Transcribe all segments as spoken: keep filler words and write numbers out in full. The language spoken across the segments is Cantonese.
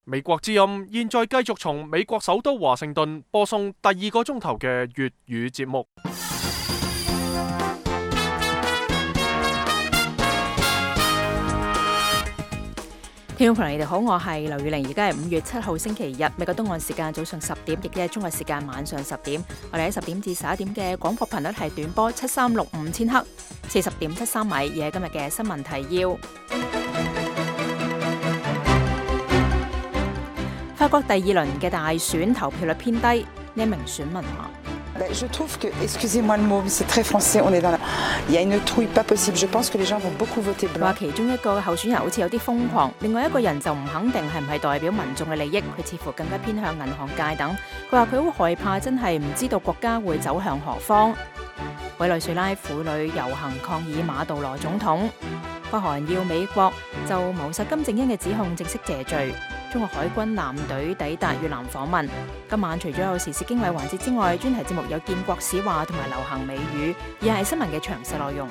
美國之音現在繼續從美國首都華盛頓播送第二個鐘頭嘅粵語節目。 聽眾朋友，你哋好，我係劉宇玲，而家係五月七號星期日，美國東岸時間早上十點，亦即係中國時間晚上十點。我哋喺十點至十一點嘅廣播頻率係短波七三六五千赫，四十點七三米。而係今日嘅新聞提要：法國第二輪嘅大選投票率偏低，呢一名選民話。 Je trouve que, excusez-moi le mot, c'est très français, on est dans la... Il y a une trouille pas possible, je pense que les gens vont beaucoup voter blanc. 話其中一個候選人好似有啲瘋狂，另外一個人就唔肯定係唔係代表民眾嘅利益，佢似乎更加偏向銀行界等。佢話佢好害怕，真係唔知道國家會走向何方。委內瑞拉婦女遊行抗議馬杜羅總統。北韓要美國就謀殺金正恩嘅指控正式謝罪。中國海軍艦隊抵達越南訪問。今晚除咗有時事經緯環節之外，專題節目有建國史話同埋流行美語，而係新聞嘅詳細內容。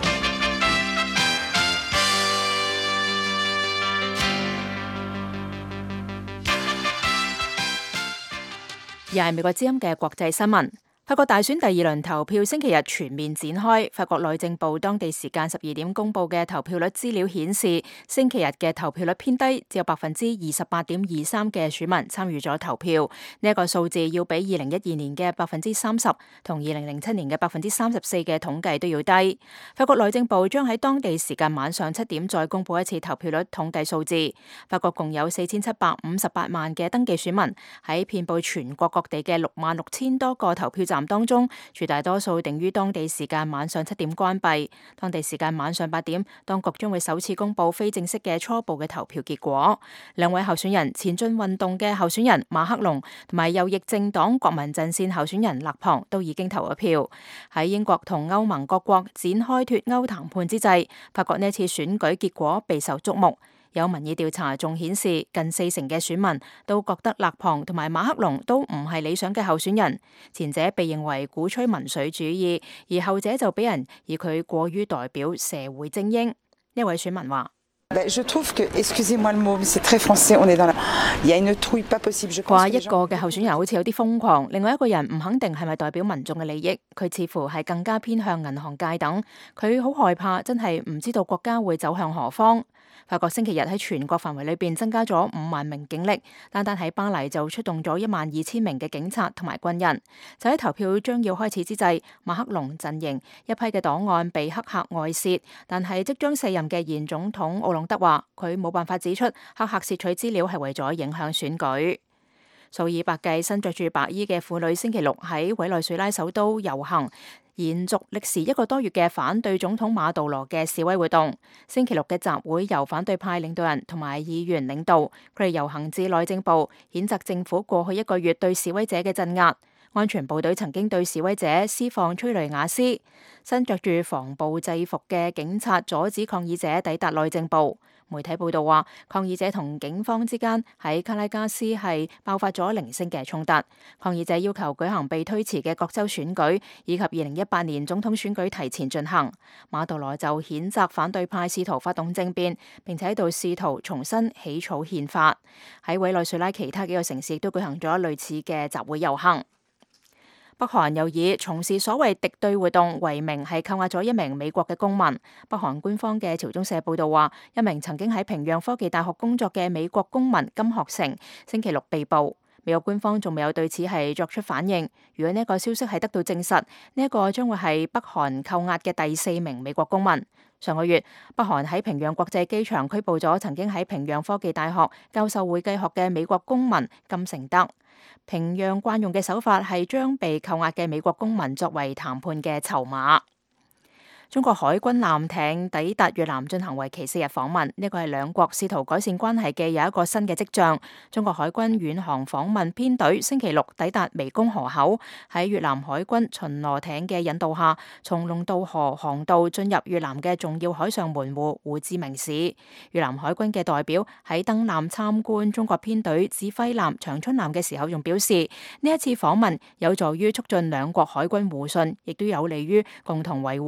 而係美國之音嘅國際新聞。法國大選第二輪投票星期日全面展開。法國內政部當地時間十二點公佈嘅投票率資料顯示，星期日嘅投票率偏低，只有百分之二十八點二三嘅選民參與咗投票。呢一個數字要比二零一二年嘅百分之三十同二零零七年嘅百分之三十四嘅統計都要低。法國內政部將喺當地時間晚上七點再公佈一次投票率統計數字。法國共有四千七百五十八萬嘅登記選民，喺遍佈全國各地嘅六萬六千多個投票站當中，絕大多數定於當地時間晚上七點關閉。當地時間晚上八點，當局將會首次公布非正式嘅初步嘅投票結果。兩位候選人，前進運動嘅候選人馬克龍同埋右翼政黨國民陣線候選人勒龐都已經投咗票。喺英國同歐盟各國展開脫歐談判之際，法國呢次選舉結果備受矚目。有民意調查仲顯示，近四成嘅選民都覺得勒龐同埋馬克龍都唔係理想嘅候選人。前者被認為鼓吹民粹主義，而後者就俾人以佢過於代表社會精英。呢位選民話。 Je trouve que, excusez-moi le mot, c'est très français, on est dans la... Il y a une trouille pas possible, je pense. 話一個嘅候選人好似有啲瘋狂，另外一個人唔肯定係咪代表民眾嘅利益，佢似乎係更加偏向銀行界等。佢好害怕，真係唔知道國家會走向何方。法國星期日喺全國範圍裏邊增加咗五萬名警力，單單喺巴黎就出動咗一萬二千名嘅警察同埋軍人。就喺投票將要開始之際，馬克龍陣營一批嘅檔案被黑客外泄，但係即將卸任嘅現總統奧朗德話佢冇辦法指出黑客竊取資料係為咗影響選舉。數以百計身着住白衣嘅婦女星期六喺委內瑞拉首都遊行，延續歷時一個多月嘅反對總統馬杜羅嘅示威活動。星期六嘅集會由反對派領導人同埋議員領導，佢哋遊行至內政部，譴責政府過去一個月對示威者嘅鎮壓。安全部隊曾經對示威者施放催淚瓦斯，身着住防暴制服嘅警察阻止抗議者抵達內政部。媒體報道話，抗議者同警方之間喺卡拉加斯係爆發咗零星嘅衝突。抗議者要求舉行被推遲嘅各州選舉，以及二零一八年總統選舉提前進行。馬杜羅就譴責反對派試圖發動政變，並且喺度試圖重新起草憲法。喺委內瑞拉其他幾個城市亦都舉行咗類似嘅集會遊行。北韓又以從事所謂敵對活動為名，係扣押咗一名美國嘅公民。北韓官方嘅朝中社報道話，一名曾經喺平壤科技大學工作嘅美國公民金學成星期六被捕。美國官方仲未有對此係作出反應。如果呢一個消息係得到證實，呢一個將會係北韓扣押嘅第四名美國公民。上個月，北韓喺平壤國際機場拘捕咗曾經喺平壤科技大學教授會計學嘅美國公民金成德。平壤慣用嘅手法係將被扣押嘅美國公民作為談判嘅籌碼。中國海軍艦艇抵達越南進行為期四日訪問，呢個係兩國試圖改善關係嘅有一個新嘅跡象。中國海軍遠航訪問編隊星期六抵達湄公河口，喺越南海軍巡邏艇嘅引導下，從龍渡河航道進入越南嘅重要海上門戶胡志明市。越南海軍嘅代表喺登艦參觀中國編隊指揮艦長春艦嘅時候，仲表示呢一次訪問有助於促進兩國海軍互信，亦都有利於共同維護南中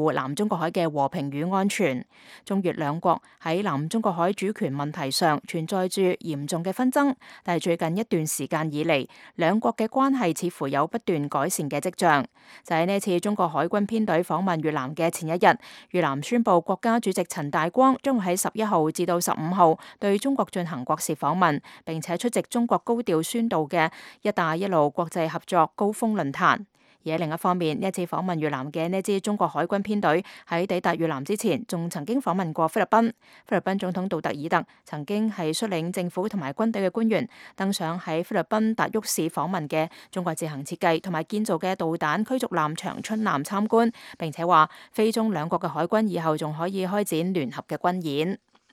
中國海嘅和平與安全。中越兩國喺南中國海主權問題上存在住嚴重嘅紛爭，但係最近一段時間以嚟，兩國嘅關係似乎有不斷改善嘅跡象。就喺呢次中國海軍編隊訪問越南嘅前一日，越南宣布國家主席陳大光將會喺十一號至到十五號對中國進行國事訪問，並且出席中國高調宣導嘅一帶一路國際合作高峰論壇。而喺另一方面，呢一次訪問越南嘅呢支中國海軍編隊喺抵達越南之前，仲曾經訪問過菲律賓。菲律賓總統杜特爾特曾經係率領政府同埋軍隊嘅官員登上喺菲律賓達沃市訪問嘅中國自行設計同埋建造嘅導彈驅逐艦長春艦參觀，並且話菲中兩國嘅海軍以後仲可以開展聯合嘅軍演。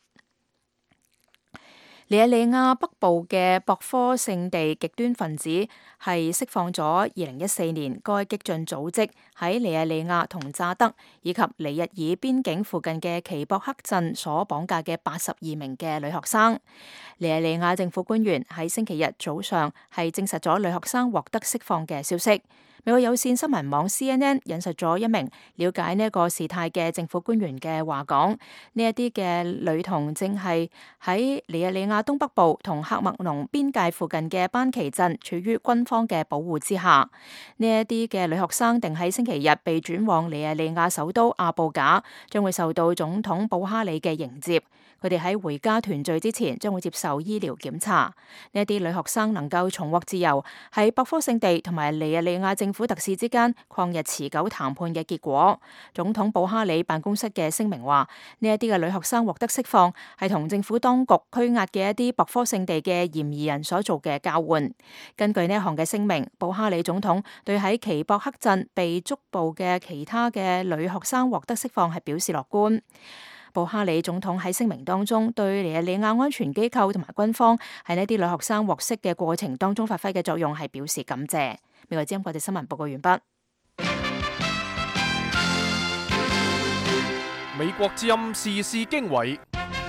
尼日利亞北部嘅博科聖地極端分子係釋放咗二零一四年該激進組織喺尼日利亞同乍得以及尼日爾邊境附近嘅奇博克鎮所綁架嘅八十二名嘅女學生。尼日利亞政府官員喺星期日早上係證實咗女學生獲得釋放嘅消息。美國有線新聞網 C N N 引述咗一名了解呢一個事態嘅政府官員嘅話講，呢一啲嘅女童正係喺尼日利亞東北部同喀麥隆邊界附近嘅班奇鎮處於軍方嘅保護之下。呢一啲嘅女學生定喺星期日被轉往尼日利亞首都阿布賈，將會受到總統布哈里嘅迎接。佢哋喺回家團聚之前將會接受醫療檢查。呢一啲女學生能夠重獲自由，喺博科聖地同埋尼日利亞政府特使之間曠日持久談判嘅結果。總統布哈里辦公室嘅聲明話，呢一啲嘅女學生獲得釋放係同政府當局拘押嘅一啲博科聖地嘅嫌疑人所做嘅交換。根據呢一項嘅聲明，布哈里總統對喺奇博克鎮被捉捕嘅其他嘅女學生獲得釋放係表示樂觀。布哈里總統喺聲明當中對尼日利亞安全機構同埋軍方喺呢啲女學生獲釋嘅過程當中發揮嘅作用係表示感謝。美國之音國際新聞報告完畢。 美國之音時事經緯，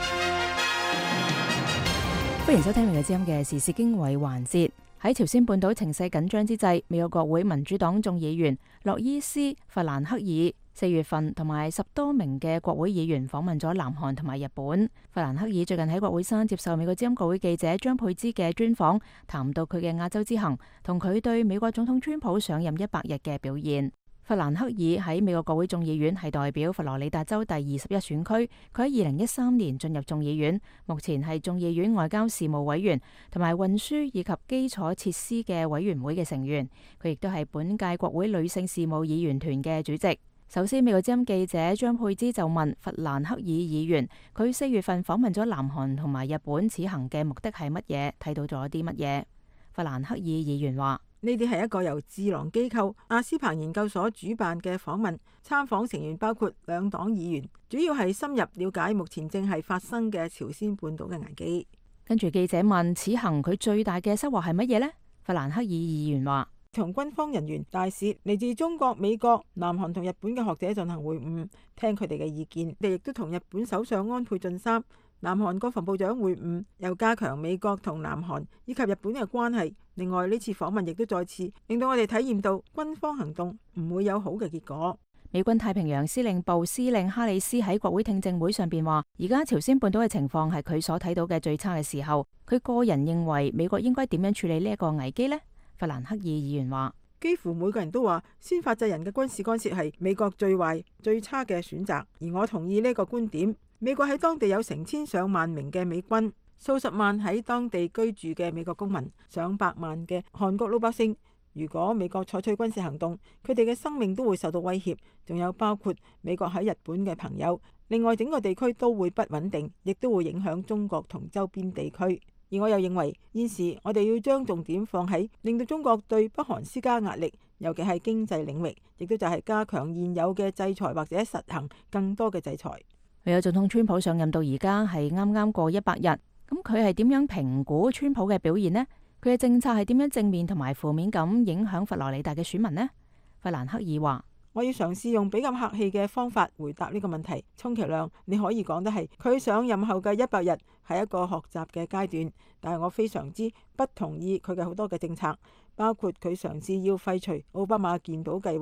歡迎收聽美國之音嘅時事經緯環節。喺朝鮮半島情勢緊張之際，美國國會民主黨眾議員洛伊斯·弗蘭克爾四月份同埋十多名嘅國會議員訪問咗南韓同埋日本。弗蘭克爾最近喺國會山接受美國之音國會記者張佩芝嘅專訪，談到佢嘅亞洲之行同佢對美國總統川普上任一百日嘅表現。弗蘭克爾喺美國國會眾議院係代表佛羅里達州第二十一選區，佢喺二零一三年進入眾議院，目前係眾議院外交事務委員同埋運輸以及基礎設施嘅委員會嘅成員。佢亦都係本屆國會女性事務議員團嘅主席。首先，美國之音記者張佩芝就問弗蘭克爾議員，佢四月份訪問咗南韓同埋日本，此行嘅目的係乜嘢？睇到咗啲乜嘢？弗蘭克爾議員話： 呢啲係一個由智囊機構阿斯彭研究所主辦嘅訪問，參訪成員包括兩黨議員，主要係深入了解目前正係發生嘅朝鮮半島嘅危機。 跟住記者問：此行佢最大嘅收穫係乜嘢呢？弗蘭克爾議員話： 同軍方人員、大使、嚟自中國、美國、南韓同日本嘅學者進行會晤，聽佢哋嘅意見。佢哋亦都同日本首相安倍晉三、南韓國防部長會晤，又加強美國同南韓以及日本嘅關係。另外，呢次訪問亦都再次令到我哋體驗到軍方行動唔會有好嘅結果。 美軍太平洋司令部司令哈里斯喺國會聽證會上邊話，而家朝鮮半島嘅情況係佢所睇到嘅最差嘅時候。佢個人認為美國應該點樣處理呢一個危機呢？弗蘭克爾議員話： 幾乎每個人都話先發制人嘅軍事干涉係美國最壞、最差嘅選擇，而我同意呢個觀點。美國喺當地有成千上萬名嘅美軍，數十萬喺當地居住嘅美國公民，上百萬嘅韓國老百姓。如果美國採取軍事行動，佢哋嘅生命都會受到威脅。仲有包括美國喺日本嘅朋友。另外，整個地區都會不穩定，亦都會影響中國同周邊地區。而我又認為，現時我哋要將重點放喺令到中國對北韓施加壓力，尤其係經濟領域，亦都就係加強現有嘅制裁或者實行更多嘅制裁。 美國總統川普上任到而家係啱啱過一百日，咁佢係點樣評估川普嘅表現呢？佢嘅政策係點樣正面同埋負面咁影響佛羅里達嘅選民呢？弗蘭克爾話： 我要嘗試用比較客氣嘅方法回答呢個問題。充其量你可以講得係佢上任後嘅一百日係一個學習嘅階段，但係我非常之不同意佢嘅好多嘅政策，包括佢嘗試要廢除奧巴馬健保計劃，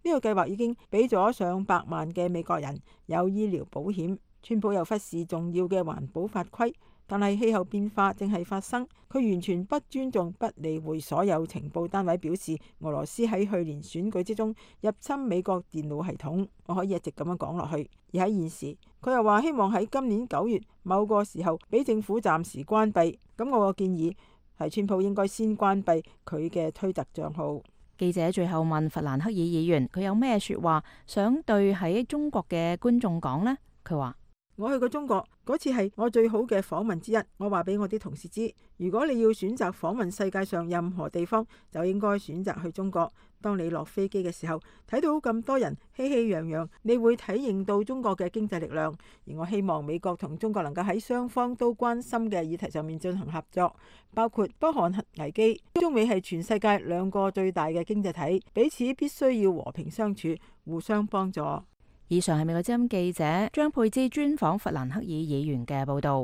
呢個計劃已經俾咗上百萬嘅美國人有醫療保險。川普又忽視重要嘅環保法規，但係氣候變化正係發生，佢完全不尊重、不理會所有情報單位表示俄羅斯喺去年選舉之中入侵美國電腦系統。我可以一直咁樣講落去。而喺現時，佢又話希望喺今年九月某個時候俾政府暫時關閉。咁我個建議係川普應該先關閉佢嘅推特帳號。 記者最後問弗蘭克爾議員，佢有咩説話想對喺中國嘅觀眾講呢？佢話： 我去過中國嗰次係我最好嘅訪問之一。我話俾我啲同事知，如果你要選擇訪問世界上任何地方，就應該選擇去中國。當你落飛機嘅時候，睇到咁多人熙熙攘攘，你會體驗到中國嘅經濟力量。而我希望美國同中國能夠喺雙方都關心嘅議題上面進行合作，包括北韓核危機。中美係全世界兩個最大嘅經濟體，彼此必須要和平相處，互相幫助。 以上係美國之音記者張佩芝專訪弗蘭克爾議員嘅報導。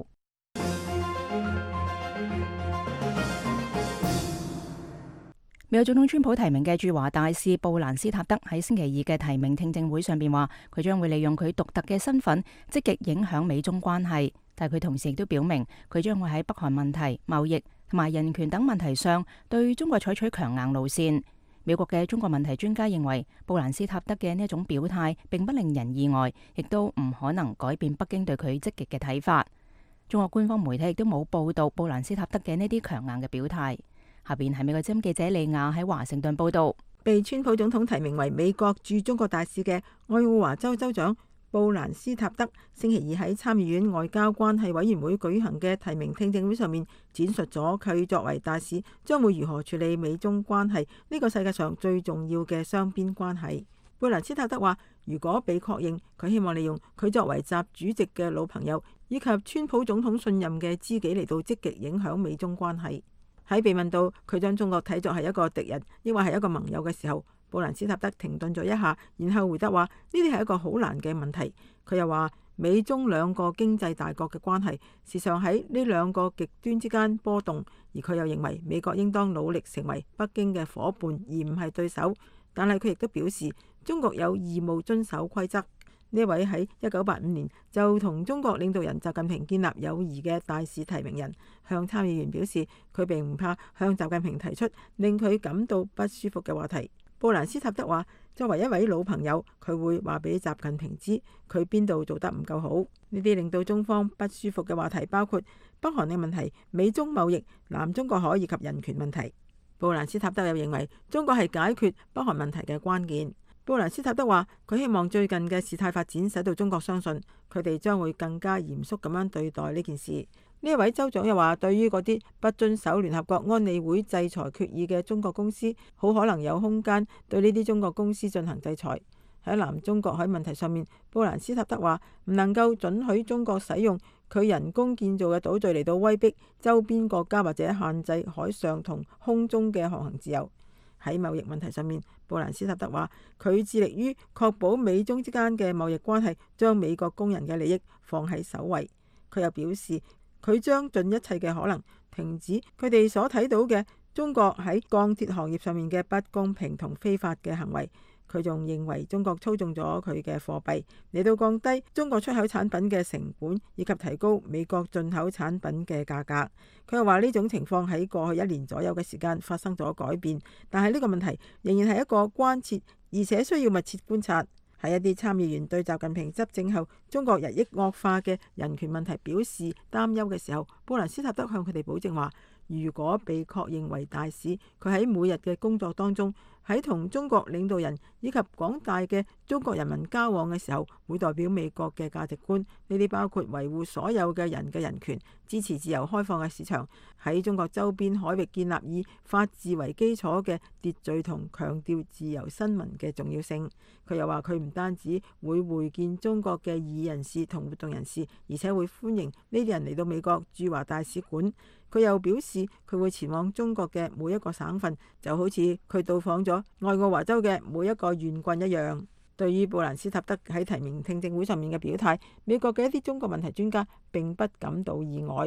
美國總統川普提名嘅駐華大使布蘭斯塔德喺星期二嘅提名聽證會上邊話，佢將會利用佢獨特嘅身份積極影響美中關係，但係佢同時亦都表明佢將會喺北韓問題、貿易同埋人權等問題上對中國採取強硬路線。美國嘅中國問題專家認為，布蘭斯塔德嘅呢一種表態並不令人意外，亦都唔可能改變北京對佢積極嘅睇法。中國官方媒體亦都冇報道布蘭斯塔德嘅呢啲強硬嘅表態。下邊係美國之音記者李亞喺華盛頓報道。 被川普總統提名為美國駐中國大使嘅愛奧華州州長布蘭斯塔德星期二喺參議院外交關係委員會舉行嘅提名聽證會上面，展述咗佢作為大使將會如何處理美中關係呢個世界上最重要嘅雙邊關係。布蘭斯塔德話，如果被確認，佢希望利用佢作為習主席嘅老朋友以及川普總統信任嘅知己嚟到積極影響美中關係。喺被問到佢將中國睇作係一個敵人，抑或係一個盟友嘅時候，布蘭斯塔德停頓咗一下，然後回答話：呢啲係一個好難嘅問題。佢又話，美中兩個經濟大國嘅關係時常喺呢兩個極端之間波動，而佢又認為美國應當努力成為北京嘅夥伴，而唔係對手。但係佢亦都表示，中國有義務遵守規則。呢位喺一九八五年就同中國領導人習近平建立友誼嘅大使提名人，向參議員表示，佢並唔怕向習近平提出令佢感到不舒服嘅話題。布蘭斯塔德話，作為一位老朋友，佢會話俾習近平知佢邊度做得唔夠好。呢啲令到中方不舒服嘅話題包括北韓嘅問題、美中貿易、南中國海以及人權問題。布蘭斯塔德又認為中國係解決北韓問題嘅關鍵。布蘭斯塔德話，佢希望最近嘅事態發展使到中國相信佢哋將會更加嚴肅咁樣對待呢件事。呢一位州長又話，對於嗰啲不遵守聯合國安理會制裁決議嘅中國公司，好可能有空間對呢啲中國公司進行制裁。喺南中國海問題上面，布蘭斯塔德話唔能夠准許中國使用佢人工建造嘅島嶼嚟到威逼周邊國家或者限制海上同空中嘅航行自由。喺貿易問題上面，布蘭斯塔德話佢致力於確保美中之間嘅貿易關係將美國工人嘅利益放喺首位。佢又表示，佢將盡一切嘅可能停止佢哋所睇到嘅中國喺鋼鐵行業上面嘅不公平同非法嘅行為。佢仲認為中國操縱咗佢嘅貨幣嚟到降低中國出口產品嘅成本，以及提高美國進口產品嘅價格。佢又話呢種情況喺過去一年左右嘅時間發生咗改變，但係呢個問題仍然係一個關切，而且需要密切觀察。喺一啲參議員對習近平執政後中國日益惡化嘅人權問題表示擔憂嘅時候，布蘭斯塔德向佢哋保證話，如果被確認為大使，佢喺每日嘅工作當中，喺同中國領導人以及廣大嘅中國人民交往嘅時候，會代表美國嘅價值觀。呢啲包括維護所有嘅人嘅人權，支持自由開放嘅市場，喺中國周邊海域建立以法治為基礎嘅秩序，同強調自由新聞嘅重要性。佢又話，佢唔單止會會見中國嘅異議人士同活動人士，而且會歡迎呢啲人嚟到美國駐華大使館。佢又表示，佢會前往中國嘅每一個省份，就好似佢到訪咗愛奧華州嘅每一個縣郡一樣。對於布蘭斯塔德喺提名聽證會上面嘅表態，美國嘅一啲中國問題專家並不感到意外。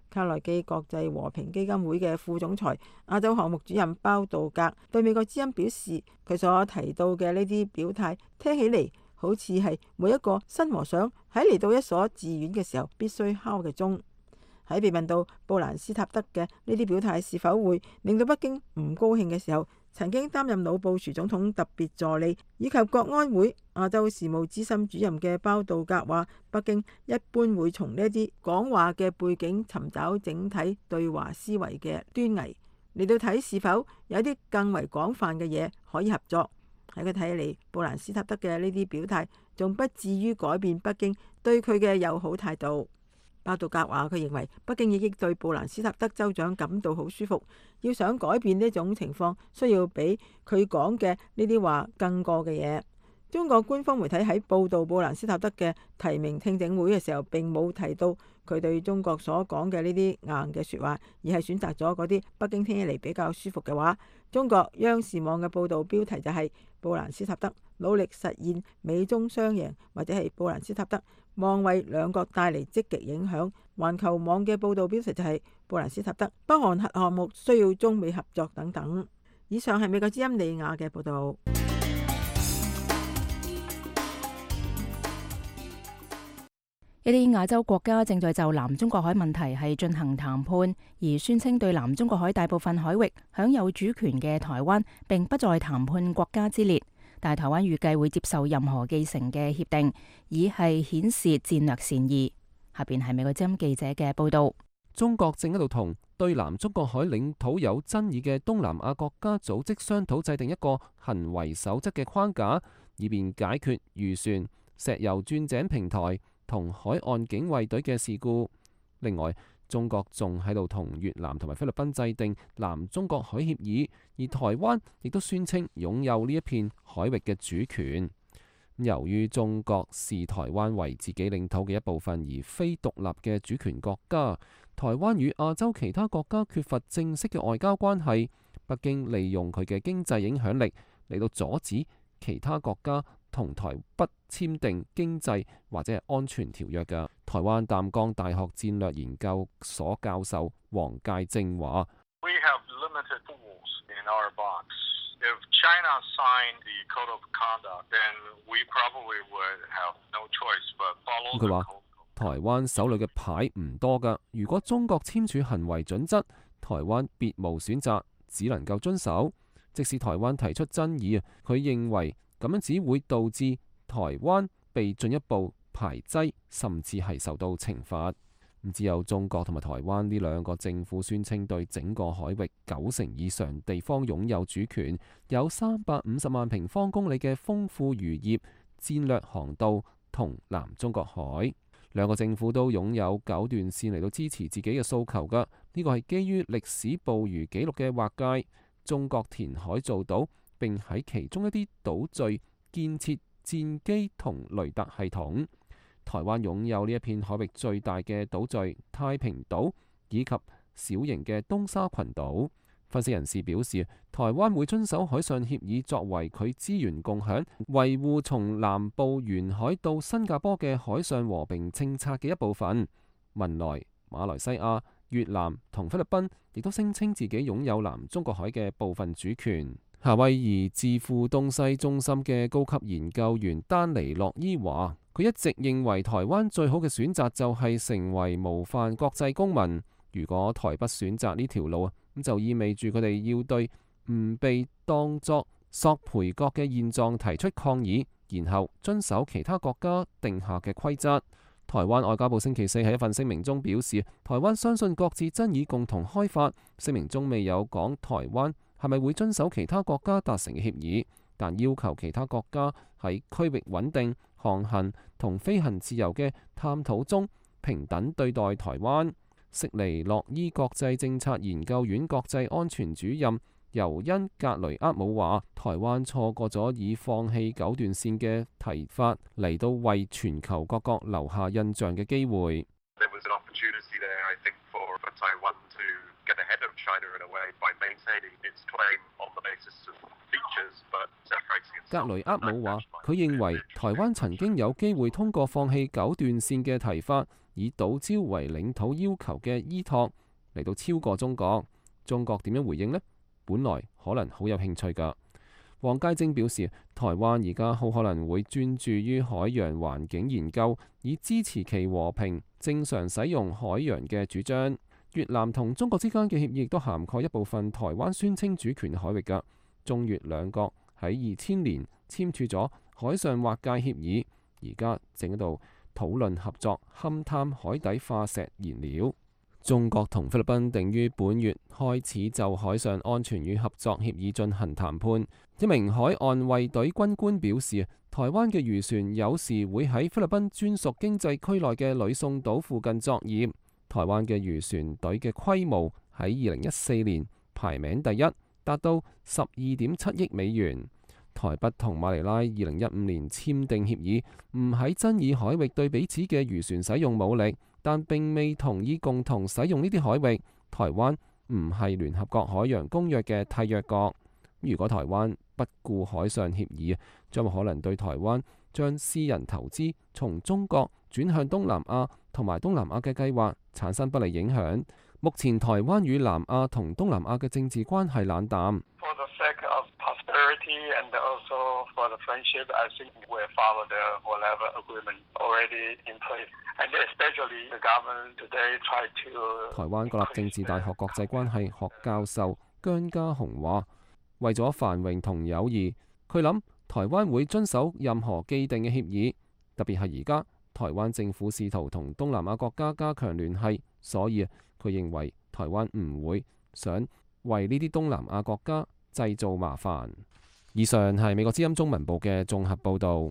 卡內基國際和平基金會嘅副總裁、亞洲項目主任包道格對美國之音表示，佢所提到嘅呢啲表態聽起嚟好似係每一個新和尚喺嚟到一所寺院嘅時候必須敲嘅鐘。喺被問到布蘭斯塔德嘅呢啲表態是否會令到北京唔高興嘅時候，曾經擔任老布殊總統特別助理以及國安會亞洲事務資深主任嘅包道格話，北京一般會從呢啲講話嘅背景尋找整體對華思維嘅端倪，嚟到睇是否有啲更為廣泛嘅嘢可以合作。喺佢睇嚟，布蘭斯塔德嘅呢啲表態仲不至於改變北京對佢嘅友好態度。包道格話：佢認為北京已經對布蘭斯塔德州長感到好舒服，要想改變呢種情況，需要比佢講嘅呢啲話更過嘅嘢。中國官方媒體喺報導布蘭斯塔德嘅提名聽證會嘅時候，並冇提到佢對中國所講嘅呢啲硬嘅説話，而係選擇咗嗰啲北京聽起嚟比較舒服嘅話。中國央視網嘅報導標題就係布蘭斯塔德努力實現美中雙贏，或者係布蘭斯塔德望為兩國帶嚟積極影響。環球網嘅報導標題就係布蘭斯塔德北韓核項目需要中美合作等等。以上係美國之音利亞嘅報導。 一啲亞洲國家正在就南中國海問題係進行談判，而宣稱對南中國海大部分海域享有主權嘅台灣並不在談判國家之列，但係台灣預計會接受任何繼承嘅協定，以係顯示戰略善意。下邊係美國之音記者嘅報導。 中國正喺度同對南中國海領土有爭議嘅東南亞國家組織商討制定一個行為守則嘅框架，以便解決漁船、石油鑽井平台同海岸警衛隊嘅事故。另外，中國仲喺度同越南同埋菲律賓制定南中國海協議，而台灣亦都宣稱擁有呢一片海域嘅主權。由於中國視台灣為自己領土嘅一部分，而非獨立嘅主權國家，台灣與亞洲其他國家缺乏正式嘅外交關係。北京利用佢嘅經濟影響力嚟到阻止其他國家同台北簽訂經濟或者係安全條約嘅。台灣淡江大學戰略研究所教授黃介正話：We have limited tools in our box. If China signed the code of conduct, then we probably would have no choice but follow. 佢話：台灣手裏嘅牌唔多㗎，如果中國簽署行為準則，台灣別無選擇，只能夠遵守。即使台灣提出爭議啊，佢認為咁樣只會導致台灣被進一步排擠，甚至係受到懲罰。只有中國同埋台灣呢兩個政府宣稱對整個海域九成以上地方擁有主權，有三百五十萬平方公里嘅豐富漁業、戰略航道同南中國海。兩個政府都擁有九段線嚟到支持自己嘅訴求㗎。呢個係基於歷史捕魚記錄嘅劃界。中國填海造島，並喺其中一啲島嶼建設戰機同雷達系統。台灣擁有呢一片海域最大嘅島嶼太平島，以及小型嘅東沙群島。分析人士表示，台灣會遵守海上協議作為佢資源共享、維護從南部沿海到新加坡嘅海上和平政策嘅一部分。文萊、馬來西亞、越南同菲律賓亦都聲稱自己擁有南中國海嘅部分主權。夏威夷智庫東西中心嘅高級研究員丹尼洛伊話，佢一直認為台灣最好嘅選擇就係成為模範國際公民。如果台北選擇呢條路啊，咁就意味住佢哋要對唔被當作索賠國嘅現狀提出抗議，然後遵守其他國家定下嘅規則。台灣外交部星期四喺一份聲明中表示，台灣相信各自爭議共同開發。聲明中未有講台灣係咪會遵守其他國家達成嘅協議，但要求其他國家喺區域穩定、航行同飛行自由嘅探討中平等對待台灣。悉尼諾伊國際政策研究院國際安全主任尤恩格雷厄姆話：台灣錯過咗以放棄九段線嘅提法嚟到為全球各國留下印象嘅機會。 格雷厄姆話：佢認為台灣曾經有機會通過放棄九段線嘅提法，以島礁為領土要求嘅依託嚟到超過中國。中國點樣回應呢？本來可能好有興趣㗎。黃佳晶表示，台灣而家好可能會專注於海洋環境研究，以支持其和平正常使用海洋嘅主張。越南同中國之間嘅協議亦都涵蓋一部分台灣宣稱主權海域㗎。中越兩國喺二千年簽署咗海上劃界協議，而家正喺度討論合作勘探海底化石燃料。中國同菲律賓定於本月開始就海上安全與合作協議進行談判。一名海岸衛隊軍官表示，台灣嘅漁船有時會喺菲律賓專屬經濟區內嘅呂宋島附近作業。台灣嘅漁船隊嘅規模喺二零一四年排名第一，達到十二點七億美元。台北同馬尼拉二零一五年簽訂協議，唔喺爭議海域對彼此嘅漁船使用武力，但並未同意共同使用呢啲海域。台灣唔係聯合國海洋公約嘅締約國。如果台灣不顧海上協議，將可能對台灣將私人投資從中國轉向東南亞同埋東南亞嘅計劃產生不利影響。目前台灣與南亞同東南亞嘅政治關係冷淡。台灣國立政治大學國際關係學教授姜家雄話：為咗繁榮同友誼，佢諗台灣會遵守任何既定嘅協議，特別係而家台灣政府試圖同東南亞國家加強聯繫，所以佢認為台灣唔會想為呢啲東南亞國家製造麻煩。以上係美國之音中文部嘅綜合報導。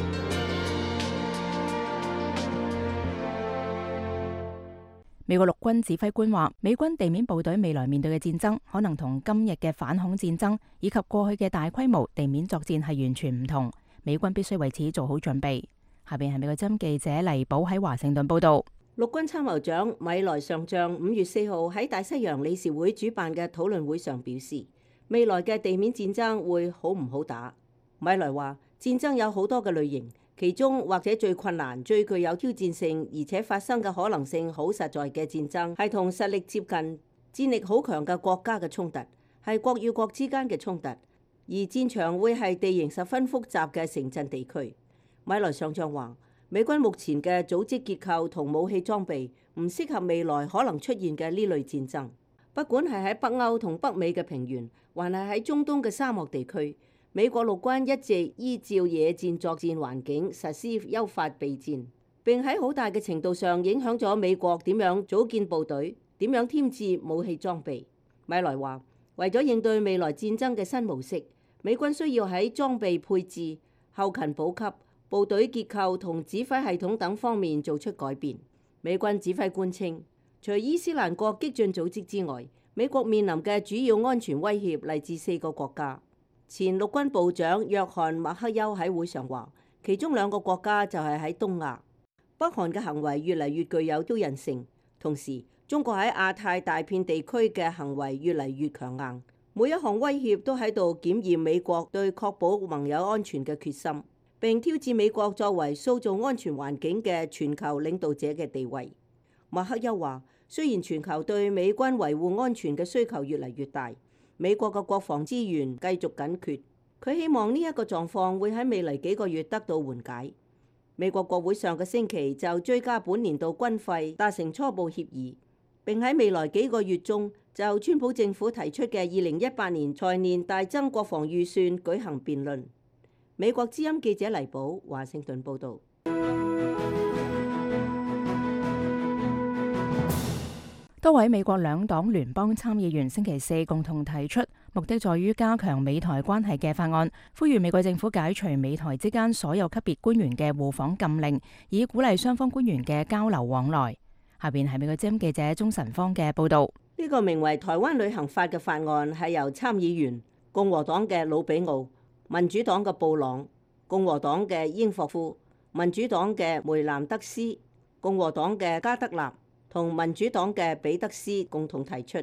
美國陸軍指揮官話，美軍地面部隊未來面對嘅戰爭，可能同今日嘅反恐戰爭以及過去嘅大規模地面作戰係完全唔同。美軍必須為此做好準備。下邊係美國之音記者黎寶喺華盛頓報導。 陸軍參謀長米萊上將五月四號喺大西洋理事會主辦嘅討論會上表示，未來嘅地面戰爭會好唔好打。米萊話，戰爭有好多嘅類型。其中或者最困難、最具有挑戰性，而且發生嘅可能性好實在嘅戰爭，係同實力接近、戰力好強嘅國家嘅衝突，係國與國之間嘅衝突。而戰場會係地形十分複雜嘅城鎮地區。米萊上將話，美軍目前嘅組織結構同武器裝備唔適合未來可能出現嘅呢類戰爭。不管係喺北歐同北美嘅平原，還係喺中東嘅沙漠地區，美國陸軍一直依照野戰作戰環境實施優化備戰，並喺好大嘅程度上影響咗美國點樣組建部隊、點樣添置武器裝備。米萊話，為咗應對未來戰爭嘅新模式，美軍需要喺裝備配置、後勤補給、部隊結構同指揮系統等方面做出改變。美軍指揮官稱，除伊斯蘭國激進組織之外，美國面臨嘅主要安全威脅嚟自四個國家。前陸軍部長約翰麥克休喺會上話，其中兩個國家就係喺東亞。北韓嘅行為越嚟越具有挑釁性，同時中國喺亞太大片地區嘅行為越嚟越強硬。每一項威脅都喺度檢驗美國對確保盟友安全嘅決心，並挑戰美國作為塑造安全環境嘅全球領導者嘅地位。麥克休話，雖然全球對美軍維護安全嘅需求越嚟越大，美國嘅國防資源繼續緊缺，佢希望呢一個狀況會喺未來幾個月得到緩解。美國國會上個星期就追加本年度軍費達成初步協議，並喺未來幾個月中就川普政府提出嘅二零一八年財年大增國防預算舉行辯論。美國之音記者黎寶華盛頓報導。 多位美國兩黨聯邦參議員星期四共同提出目的在於加強美台關係嘅法案，呼籲美國政府解除美台之間所有級別官員嘅互訪禁令，以鼓勵雙方官員嘅交流往來。下邊係美國之音記者鍾晨芳嘅報導。 呢個名為《台灣旅行法》嘅法案係由參議員共和黨嘅魯比奧、民主黨嘅布朗、共和黨嘅英霍夫、民主黨嘅梅南德斯、共和黨嘅加德納同民主黨嘅彼得斯共同提出。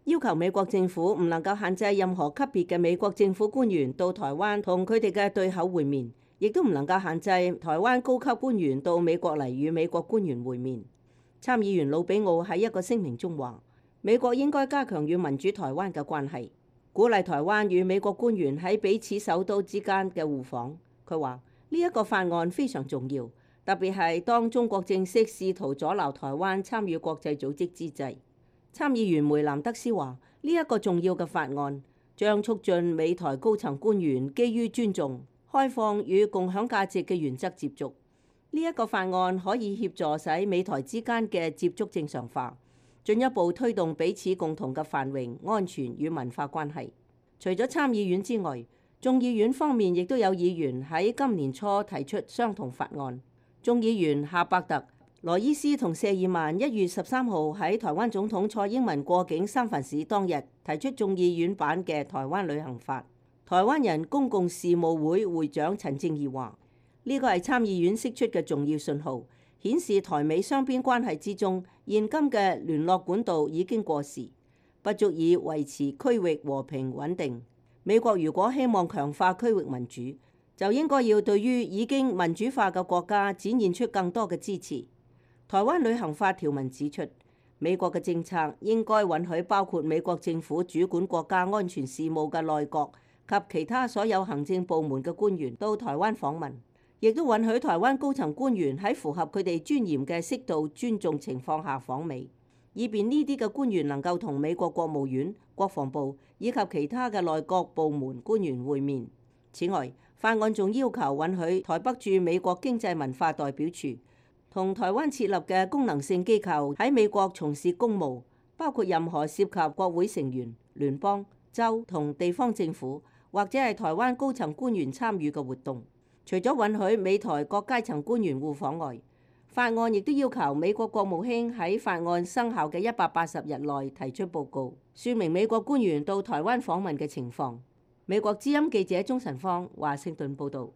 要求美國政府唔能夠限制任何級別嘅美國政府官員到台灣同佢哋嘅對口會面，亦都唔能夠限制台灣高級官員到美國嚟與美國官員會面。參議員魯比奧喺一個聲明中話，美國應該加強與民主台灣嘅關係，鼓勵台灣與美國官員喺彼此首都之間嘅互訪。佢話呢一個法案非常重要，特別係當中國正式試圖阻撓台灣參與國際組織之際。參議員梅南德斯話：呢一個重要嘅法案將促進美台高層官員基於尊重、開放與共享價值嘅原則接觸。呢一個法案可以協助使美台之間嘅接觸正常化，進一步推動彼此共同嘅繁榮、安全與文化關係。除咗參議院之外，眾議院方面亦都有議員喺今年初提出相同法案。眾議員夏伯特、羅伊斯同謝爾曼一月十三號喺台灣總統蔡英文過境三藩市當日提出眾議院版嘅台灣旅行法。台灣人公共事務會會長陳正義話：呢個係參議院釋出嘅重要信號，顯示台美雙邊關係之中現今嘅聯絡管道已經過時，不足以維持區域和平穩定。美國如果希望強化區域民主，就應該要對於已經民主化嘅國家展現出更多嘅支持。台灣旅行法條文指出，美國嘅政策應該允許包括美國政府主管國家安全事務嘅內閣及其他所有行政部門嘅官員到台灣訪問，亦都允許台灣高層官員喺符合佢哋尊嚴嘅適度尊重情況下訪美，以便呢啲嘅官員能夠同美國國務院、國防部以及其他嘅內閣部門官員會面。此外，法案仲要求允許台北駐美國經濟文化代表處同台灣設立嘅功能性機構喺美國從事公務，包括任何涉及國會成員、聯邦、州同地方政府或者係台灣高層官員參與嘅活動。除咗允許美台各階層官員互訪外，法案亦都要求美國國務卿喺法案生效嘅一百八十日內提出報告，説明美國官員到台灣訪問嘅情況。美國之音記者鍾晨芳華盛頓報導。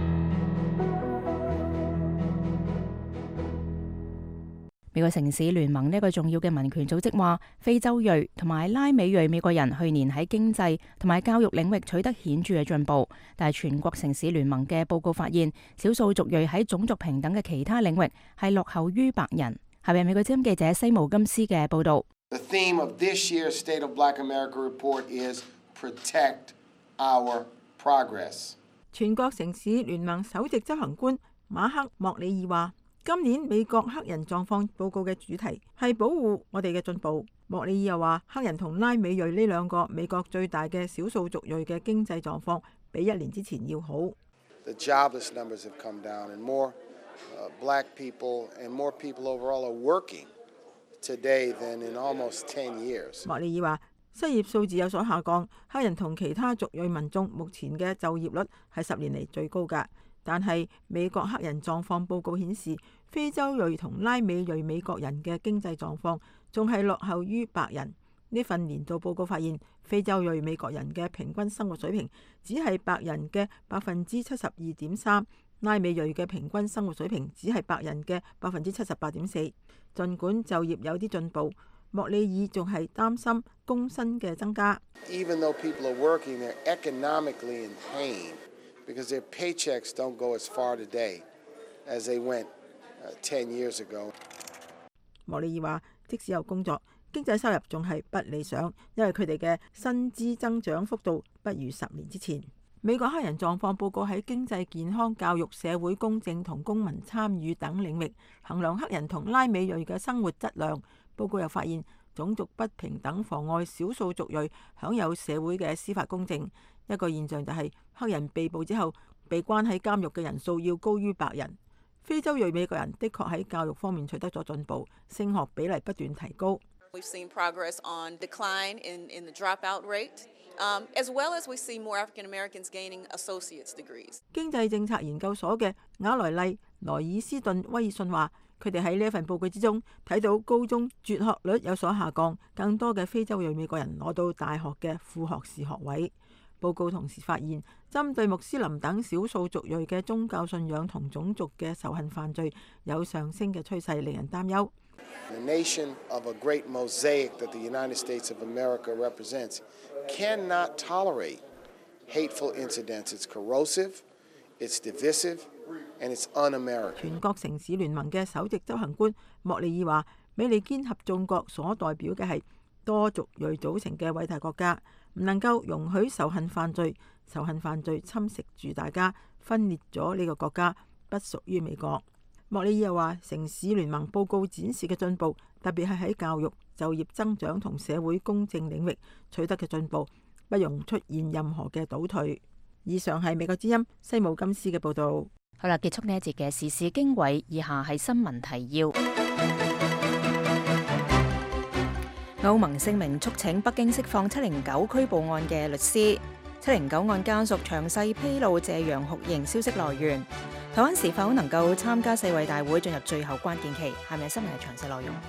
美國城市聯盟呢個重要嘅民權組織話，非洲裔同埋拉美裔美國人去年喺經濟同埋教育領域取得顯著嘅進步，但係全國城市聯盟嘅報告發現，少數族裔喺種族平等嘅其他領域係落後於白人。下邊美國之音記者西姆金斯嘅報導。 The theme of this year's State of Black America Report is Protect Our Progress。 全國城市聯盟首席執行官馬克莫里爾話：今年美國黑人狀況報告嘅主題係保護我哋嘅進步。莫里爾又話，黑人同拉美裔呢兩個美國最大嘅少數族裔嘅經濟狀況比一年之前要好。 The jobless numbers have come down and more uh, black people and more people overall are working today than in almost ten years。 莫里爾話，失業數字有所下降，黑人同其他族裔民眾目前嘅就業率係十年嚟最高㗎。但係美國黑人狀況報告顯示，非洲裔同拉美裔美國人嘅經濟狀況仲係落後於白人。呢份年度報告發現，非洲裔美國人嘅平均生活水平只係白人嘅百分之七十二點三，拉美裔嘅平均生活水平只係白人嘅百分之七十八點四。儘管就業有啲進步，莫里爾仲係擔心工薪嘅增加。 Even though people are working, they're economically in pain because their paychecks don't go as far today as they went uh, ten years ago。 莫里爾話，即使有工作，經濟收入仲係不理想，因為佢哋嘅薪資增長幅度不如十年之前。美國黑人狀況報告喺經濟、健康、教育、社會公正同公民參與等領域衡量黑人同拉美裔嘅生活質量。報告又發現，種族不平等妨礙少數族裔享有社會嘅司法公正。一個現象就係黑人被捕之後被關喺監獄嘅人數要高於白人。非洲裔美國人的確喺教育方面取得咗進步，升學比例不斷提高。 We've seen progress on decline in, in the dropout rate, um, as well as we see more African Americans gaining associate's degrees. 經濟政策研究所嘅雅萊麗萊爾斯頓威爾遜話，佢哋喺呢一份報告之中睇到高中輟學率有所下降，更多嘅非洲裔美國人攞到大學嘅副學士學位。報告同時發現，針對穆斯林等少數族裔嘅宗教信仰同種族嘅仇恨犯罪有上升嘅趨勢，令人擔憂。 The nation of a great mosaic that the United States of America represents cannot tolerate hateful incidents. It's corrosive, it's divisive, and it's un-American. 全國城市聯盟嘅首席執行官莫里爾話：美利堅合眾國所代表嘅係多族裔組成嘅偉大國家，唔能夠容許仇恨犯罪，仇恨犯罪侵蝕住大家，分裂咗呢個國家，不屬於美國。莫里爾又話：城市聯盟報告展示嘅進步，特別係喺教育、就業增長同社會公正領域取得嘅進步，不容出現任何嘅倒退。以上係美國之音西姆金斯嘅報導。 好啦，結束呢一節嘅時事經緯，以下係新聞提要。歐盟聲明促請北京釋放七零九拘捕案嘅律師。七零九案家屬詳細披露謝陽酷刑消息來源。台灣是否能夠參加世衛大會進入最後關鍵期？係咪新聞係詳細內容？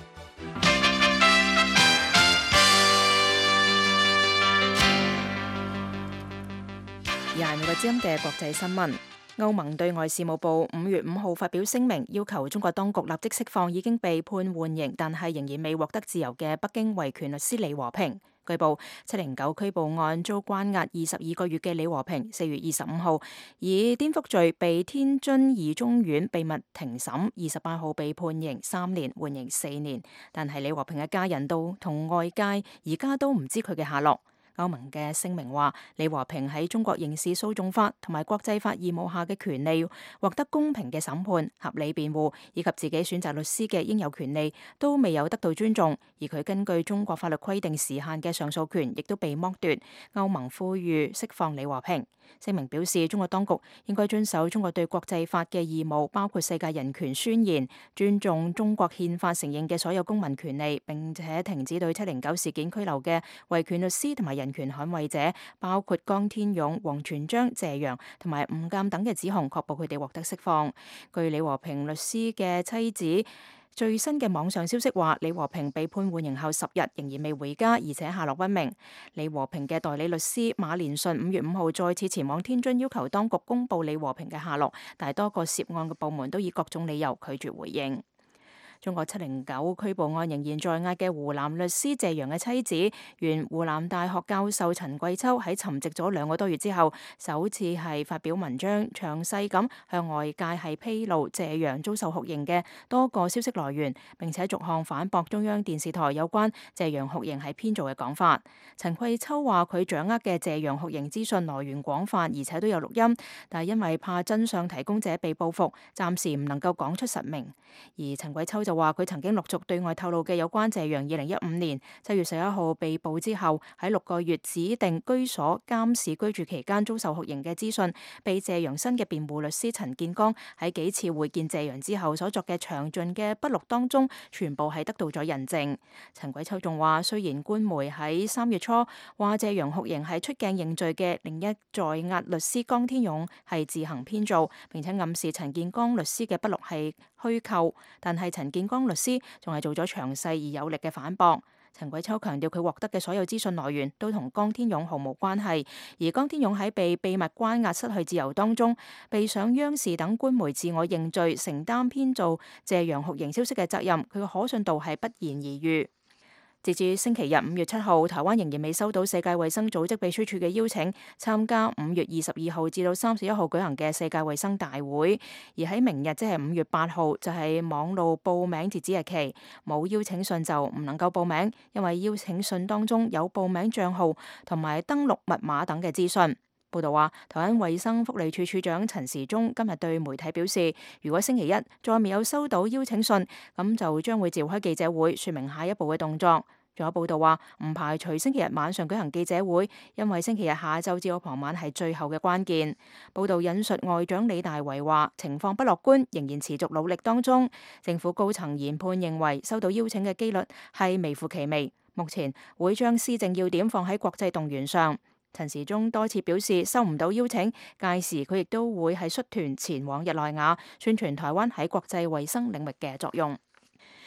而係美國之音嘅國際新聞。歐盟對外事務部五月五號發表聲明，要求中國當局立即釋放已經被判緩刑但係仍然未獲得自由嘅北京維權律師李和平。據報，七零九拘捕案遭關押二十二個月嘅李和平，四月二十五號以顛覆罪被天津二中院秘密庭審，二十八號被判刑三年，緩刑四年。但係李和平嘅家人都同外界而家都唔知佢嘅下落。歐盟嘅聲明話，李和平喺中國刑事訴訟法同埋國際法義務下嘅權利，獲得公平嘅審判、合理辯護以及自己選擇律師嘅應有權利，都未有得到尊重。而佢根據中國法律規定時限嘅上訴權，亦都被剝奪。歐盟呼籲釋放李和平。聲明表示，中國當局應該遵守中國對國際法嘅義務，包括世界人權宣言，尊重中國憲法承認嘅所有公民權利，並且停止對七零九事件拘留嘅維權律師同埋人權捍衛者，包括江天勇、王全璋、謝陽同埋吳鑑等嘅指控，確保佢哋獲得釋放。據李和平律師嘅妻子最新嘅網上消息話，李和平被判緩刑後十日仍然未回家，而且下落不明。李和平嘅代理律師馬連順五月五號再次前往天津，要求當局公布李和平嘅下落，但係多個涉案嘅部門都以各種理由拒絕回應。中國七零九拘捕案仍然在押嘅湖南律師謝陽嘅妻子，原湖南大學教授陳桂秋喺沉寂咗兩個多月之後，首次係發表文章，詳細咁向外界係披露謝陽遭受酷刑嘅多個消息來源，並且逐項反駁中央電視台有關謝陽酷刑係編造嘅講法。陳桂秋話佢掌握嘅謝陽酷刑資訊來源廣泛，而且都有錄音，但係因為怕真相提供者被報復，暫時唔能夠講出實名。而陳桂秋就話佢曾經陸續對外透露嘅有關謝陽二零一五年七月十一號被捕之後喺六個月指定居所監視居住期間遭受酷刑嘅資訊，被謝陽新嘅辯護律師陳建剛喺幾次會見謝陽之後所作嘅詳盡嘅筆錄當中，全部係得到咗印證。陳桂秋仲話，雖然官媒喺三月初話謝陽酷刑係出鏡認罪嘅另一在押律師江天勇係自行編造，並且暗示陳建剛律師嘅筆錄係虛構，但係陳建剛律師仲係做咗詳細而有力嘅反駁。陳桂秋強調佢獲得嘅所有資訊來源都同江天勇毫無關係，而江天勇喺被秘密關押失去自由當中，被上央視等官媒自我認罪，承擔編造謝陽酷刑消息嘅責任，佢嘅可信度係不言而喻。截至星期日五月七號，台灣仍然未收到世界衛生組織秘書處嘅邀請，參加五月二十二號至到三十一號舉行嘅世界衛生大會。而喺明日即係五月八號，就係網路報名截止日期，冇邀請信就唔能夠報名，因為邀請信當中有報名帳號同埋登錄密碼等嘅資訊。報道話，台灣衛生福利處處長陳時中今日對媒體表示，如果星期一再未有收到邀請信，咁就將會召開記者會，說明下一步嘅動作。仲有報道話，唔排除星期日晚上舉行記者會，因為星期日下晝至到傍晚係最後嘅關鍵。報道引述外長李大維話，情況不樂觀，仍然持續努力當中。政府高層研判認為，收到邀請嘅機率係微乎其微，目前會將施政要點放喺國際動員上。陳時中多次表示收唔到邀請，屆時佢亦都會係率團前往日內瓦，宣傳台灣喺國際衛生領域嘅作用。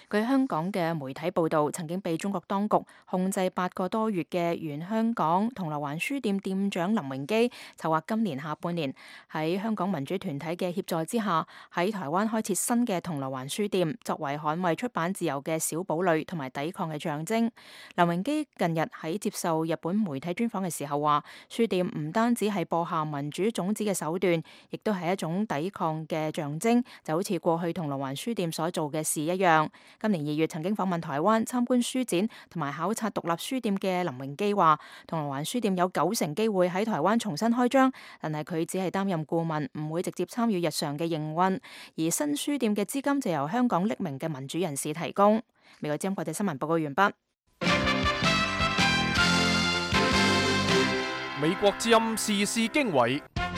據香港嘅媒體報導，曾經被中國當局控制八個多月嘅原香港銅鑼灣書店店長林榮基，籌劃今年下半年喺香港民主團體嘅協助之下，喺台灣開設新嘅銅鑼灣書店，作為捍衛出版自由嘅小堡壘同埋抵抗嘅象徵。林榮基近日喺接受日本媒體專訪嘅時候話，書店唔單止係播下民主種子嘅手段，亦都係一種抵抗嘅象徵，就好似過去銅鑼灣書店所做嘅事一樣。今年二月曾經訪問台灣參觀書展同埋考察獨立書店嘅林榮基話，銅鑼灣書店有九成機會喺台灣重新開張，但係佢只係擔任顧問，唔會直接參與日常嘅營運，而新書店嘅資金就由香港匿名嘅民主人士提供。美國之音國際新聞報告完畢。 美國之音時事經緯，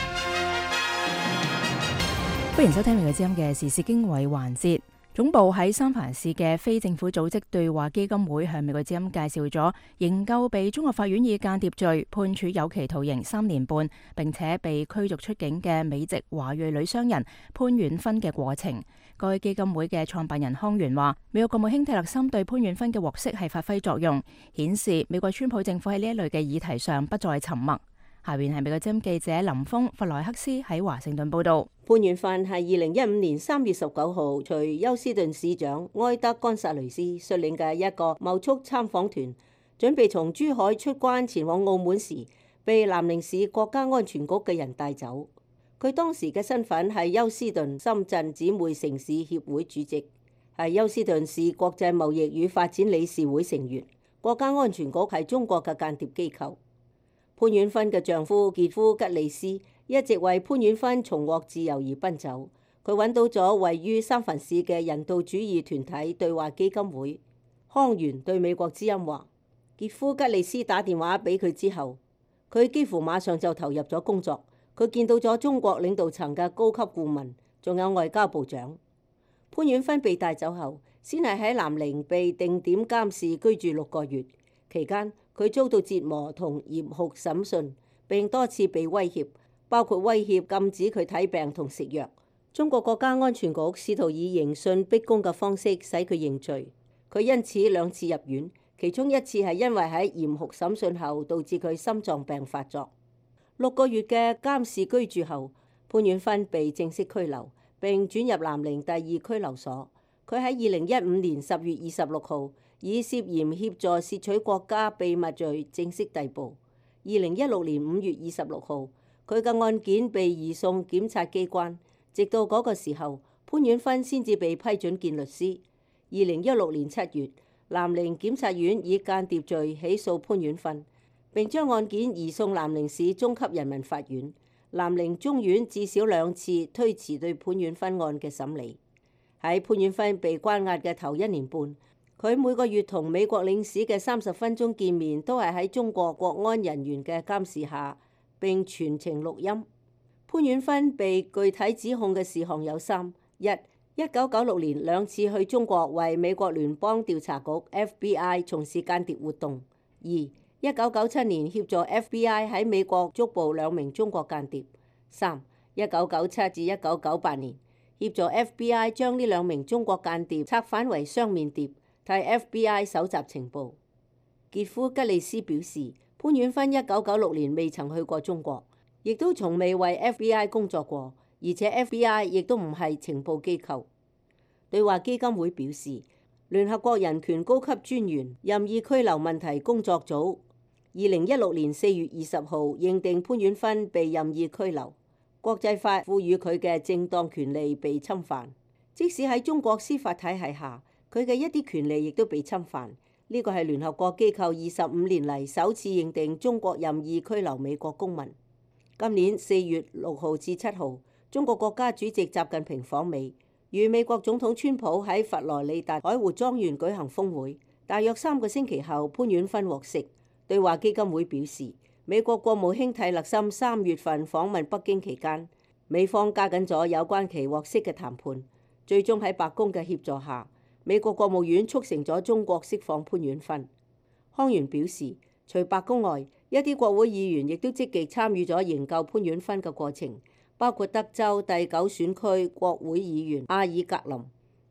歡迎收聽美國之音嘅時事經緯環節。總部喺三藩市嘅非政府組織對話基金會向美國之音介紹咗營救被中國法院以間諜罪判處有期徒刑三年半，並且被驅逐出境嘅美籍華裔女商人潘婉芬嘅過程。該基金會嘅創辦人康元話，美國國務卿蒂勒森對潘婉芬嘅獲釋係發揮作用，顯示美國川普政府喺呢一類嘅議題上不再沉默。下邊係美國之音記者林峰弗萊克斯喺華盛頓報道。 潘婉芬係二零一五年三月十九號隨休斯頓市長埃德干薩雷斯率領嘅一個貿促參訪團，準備從珠海出關前往澳門時，被南寧市國家安全局嘅人帶走。佢當時嘅身份係休斯頓深圳姊妹城市協會主席，係休斯頓市國際貿易與發展理事會成員。國家安全局係中國嘅間諜機構。潘婉芬嘅丈夫傑夫吉利斯一直為潘婉芬重獲自由而奔走。佢揾到咗位於三藩市嘅人道主義團體對話基金會。康元對美國之音話，傑夫吉利斯打電話俾佢之後，佢幾乎馬上就投入咗工作。佢見到咗中國領導層嘅高級顧問，仲有外交部長。潘婉芬被帶走後，先係喺南寧被定點監視居住六個月，期間佢遭到折磨同嚴酷審訊，並多次被威脅，包括威脅禁止佢睇病同食藥。中國國家安全局試圖以刑訊逼供嘅方式使佢認罪，佢因此兩次入院，其中一次係因為喺嚴酷審訊後導致佢心臟病發作。六個月嘅監視居住後，潘婉芬被正式拘留，並轉入南寧第二拘留所。佢喺二零一五年十月二十六號以涉嫌協助竊取國家秘密罪正式逮捕。二零一六年五月二十六號，佢嘅案件被移送檢察機關，直到嗰個時候，潘婉芬先至被批准見律師。二零一六年七月，南寧檢察院以間諜罪起訴潘婉芬，並將案件移送南寧市中級人民法院。南寧中院至少兩次推遲對潘婉芬案嘅審理。喺潘婉芬被關押嘅頭一年半，佢每個月同美國領事嘅三十分鐘見面都係喺中國國安人員嘅監視下，並全程錄音。潘婉芬被具體指控嘅事項有三：一、一九九六年兩次去中國為美國聯邦調查局 F B I 從事間諜活動；二、一九九七年協助 F B I 喺美國捉捕兩名中國間諜；三、一九九七至一九九八年協助 F B I 將呢兩名中國間諜策反為雙面諜，替 F B I 搜集情報。傑夫吉利斯表示，潘婉芬一九九六年未曾去過中國，亦都從未為 F B I 工作過，而且 F B I 亦都唔係情報機構。對話基金會表示，聯合國人權高級專員任意拘留問題工作組二零一六年四月二十號認定潘婉芬被任意拘留，國際法賦予佢嘅正當權利被侵犯。即使喺中國司法體系下，佢嘅一啲權利亦都被侵犯。呢個係聯合國機構二十五年嚟首次認定中國任意拘留美國公民。今年四月六號至七號，中國國家主席習近平訪美，與美國總統川普喺佛羅里達海湖莊園舉行峰會。大約三個星期後，潘婉芬獲釋。對話基金會表示，美國國務卿蒂勒森三月份訪問北京期間，美方加緊咗有關其獲釋嘅談判。最終喺白宮嘅協助下，美國國務院促成咗中國釋放潘婉芬。康元表示，除白宮外，一啲國會議員亦都積極參與咗營救潘婉芬嘅過程，包括德州第九選區國會議員阿爾格林。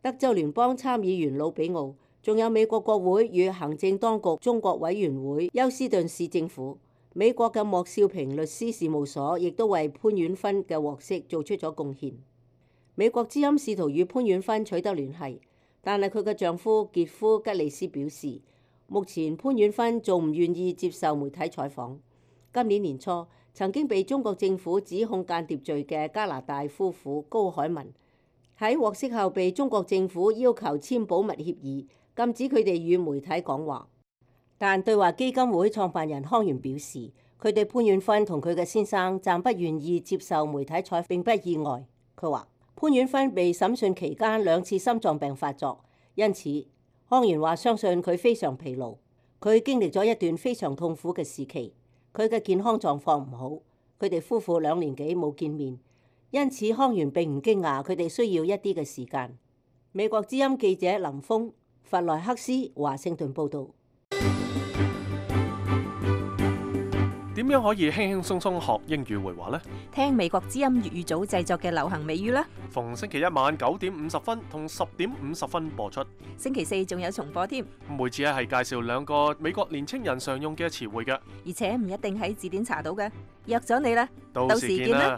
德州聯邦參議員魯比奧，仲有美國國會與行政當局中國委員會休斯頓市政府。美國嘅莫少平律師事務所亦都為潘婉芬嘅獲釋做出咗貢獻。美國之音試圖與潘婉芬取得聯繫，但係佢嘅丈夫傑夫吉利斯表示，目前潘婉芬仲唔願意接受媒體採訪。今年年初，曾經被中國政府指控間諜罪嘅加拿大夫婦高海文，喺獲釋後被中國政府要求簽保密協議，禁止佢哋與媒體講話。但對華基金會創辦人康源表示，佢對潘婉芬同佢嘅先生暫不願意接受媒體採訪並不意外。佢話潘婉芬被審訊期間兩次心臟病發作，因此康源話相信佢非常疲勞，佢經歷咗一段非常痛苦嘅時期，佢嘅健康狀況唔好。佢哋夫婦兩年幾冇見面，因此康源並唔驚訝佢哋需要一啲嘅時間。美國之音記者林峰，弗萊克斯，華盛頓報導。 點樣可以輕輕鬆鬆學英語會話呢？ 聽美國之音粵語組製作嘅流行美語啦。 逢星期一晚九點五十分同十點五十分播出。 星期四仲有重播添。 每次咧係介紹兩個美國年青人常用嘅詞彙嘅， 而且唔一定喺字典查到嘅。約咗你啦， 到時見啦。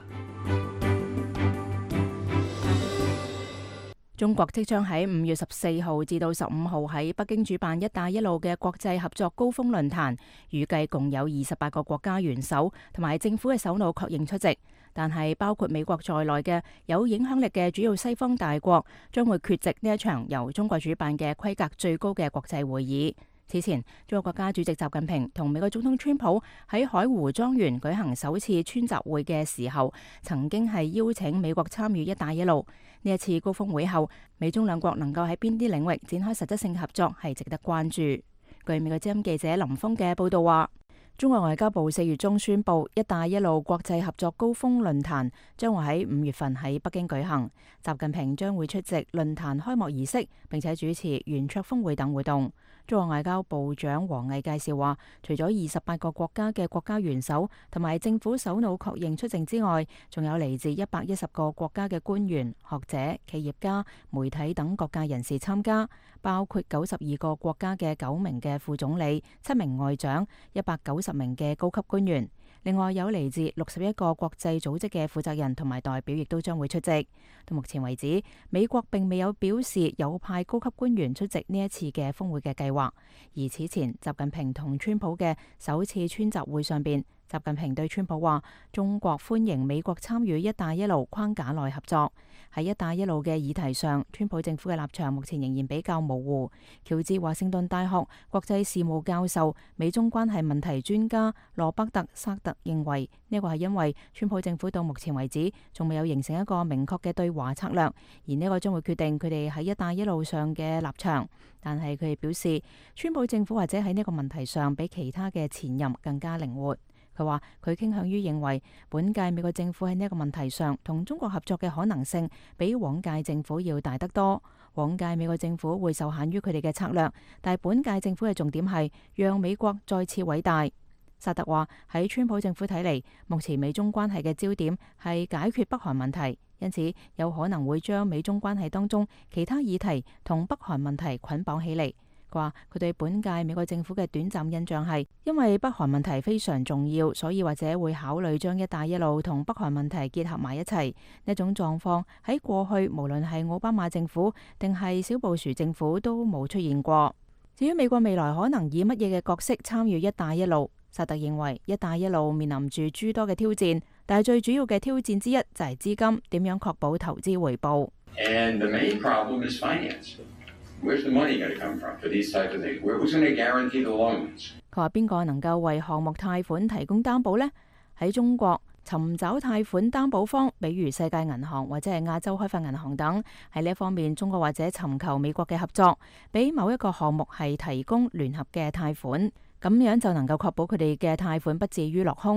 中國即將喺五月十四號至到十五號喺北京主辦「一帶一路」嘅國際合作高峰論壇，預計共有二十八個國家元首同埋政府嘅首腦確認出席，但係包括美國在內嘅有影響力嘅主要西方大國將會缺席呢一場由中國主辦嘅規格最高嘅國際會議。此前，中國國家主席習近平同美國總統川普喺海湖莊園舉行首次川習會嘅時候，曾經係邀請美國參與「一帶一路」。呢一次高峰會後，美中兩國能夠喺邊啲領域展開實質性合作係值得關注。據美國之音記者林峰嘅報道話，中國外交部四月中宣布，一帶一路國際合作高峰論壇將會喺五月份喺北京舉行，習近平將會出席論壇開幕儀式，並且主持圓桌峰會等活動。中國外交部長王毅介紹話，除咗二十八個國家嘅國家元首同埋政府首腦確認出席之外，仲有嚟自一百一十個國家嘅官員、學者、企業家、媒體等各界人士參加，包括九十二個國家嘅九名嘅副總理、七名外長、一百九十名嘅高級官員。另外有嚟自六十一個國際組織嘅負責人同埋代表，亦都將會出席。到目前為止，美國並未有表示有派高級官員出席呢一次嘅峰會嘅計劃。而此前，習近平同川普嘅首次川習會上邊，習近平對川普話：中國歡迎美國參與一帶一路框架內合作。喺一帶一路嘅議題上，川普政府嘅立場目前仍然比較模糊。喬治華盛頓大學國際事務教授、美中關係問題專家羅伯特·薩特認為，呢個係因為川普政府到目前為止仲未有形成一個明確嘅對華策略，而呢個將會決定佢哋喺一帶一路上嘅立場。但係佢哋表示，川普政府或者喺呢個問題上比其他嘅前任更加靈活。佢話佢傾向於認為，本屆美國政府喺呢一個問題上同中國合作嘅可能性比往屆政府要大得多。往屆美國政府會受限於佢哋嘅策略，但係本屆政府嘅重點係讓美國再次偉大。薩特話喺川普政府睇嚟，目前美中關係嘅焦點係解決北韓問題，因此有可能會將美中關係當中其他議題同北韓問題捆綁起嚟。佢話佢對本屆美國政府嘅短暫印象係，因為北韓問題非常重要，所以或者會考慮將一帶一路同北韓問題結合埋一齊。呢種狀況喺過去無論係奧巴馬政府定係小布殊政府都冇出現過。至於美國未來可能以乜嘢嘅角色參與一帶一路，薩特認為一帶一路面臨住諸多嘅挑戰，但係最主要嘅挑戰之一就係資金，點樣確保投資回報。 And the main problem is finance. Where's the money going to come from for these types of things? Who's going to guarantee the loans? 佢話邊個能夠為項目貸款提供擔保呢？喺中國尋找貸款擔保方，比如世界銀行或者係亞洲開發銀行等，喺呢一方面，中國或者尋求美國嘅合作，俾某一個項目係提供聯合嘅貸款，咁樣就能夠確保佢哋嘅貸款不至於落空。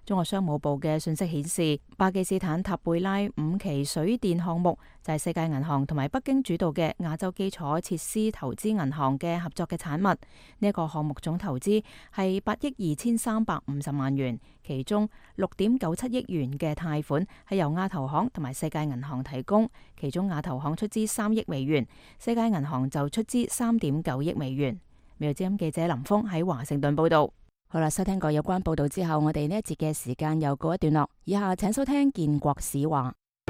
中國商務部嘅信息顯示，巴基斯坦塔貝拉五期水電項目就係世界銀行同埋北京主導嘅亞洲基礎設施投資銀行嘅合作嘅產物。呢、這、一個項目總投資係八億二千三百五十萬元，其中六點九七億元嘅貸款係由亞投行同埋世界銀行提供，其中亞投行出資三億美元，世界銀行就出資三點九億美元。美國之音記者林峰喺華盛頓報道。好啦，收聽過有關報道之後，我哋呢一節嘅時間又告一段落。以下請收聽建國史話。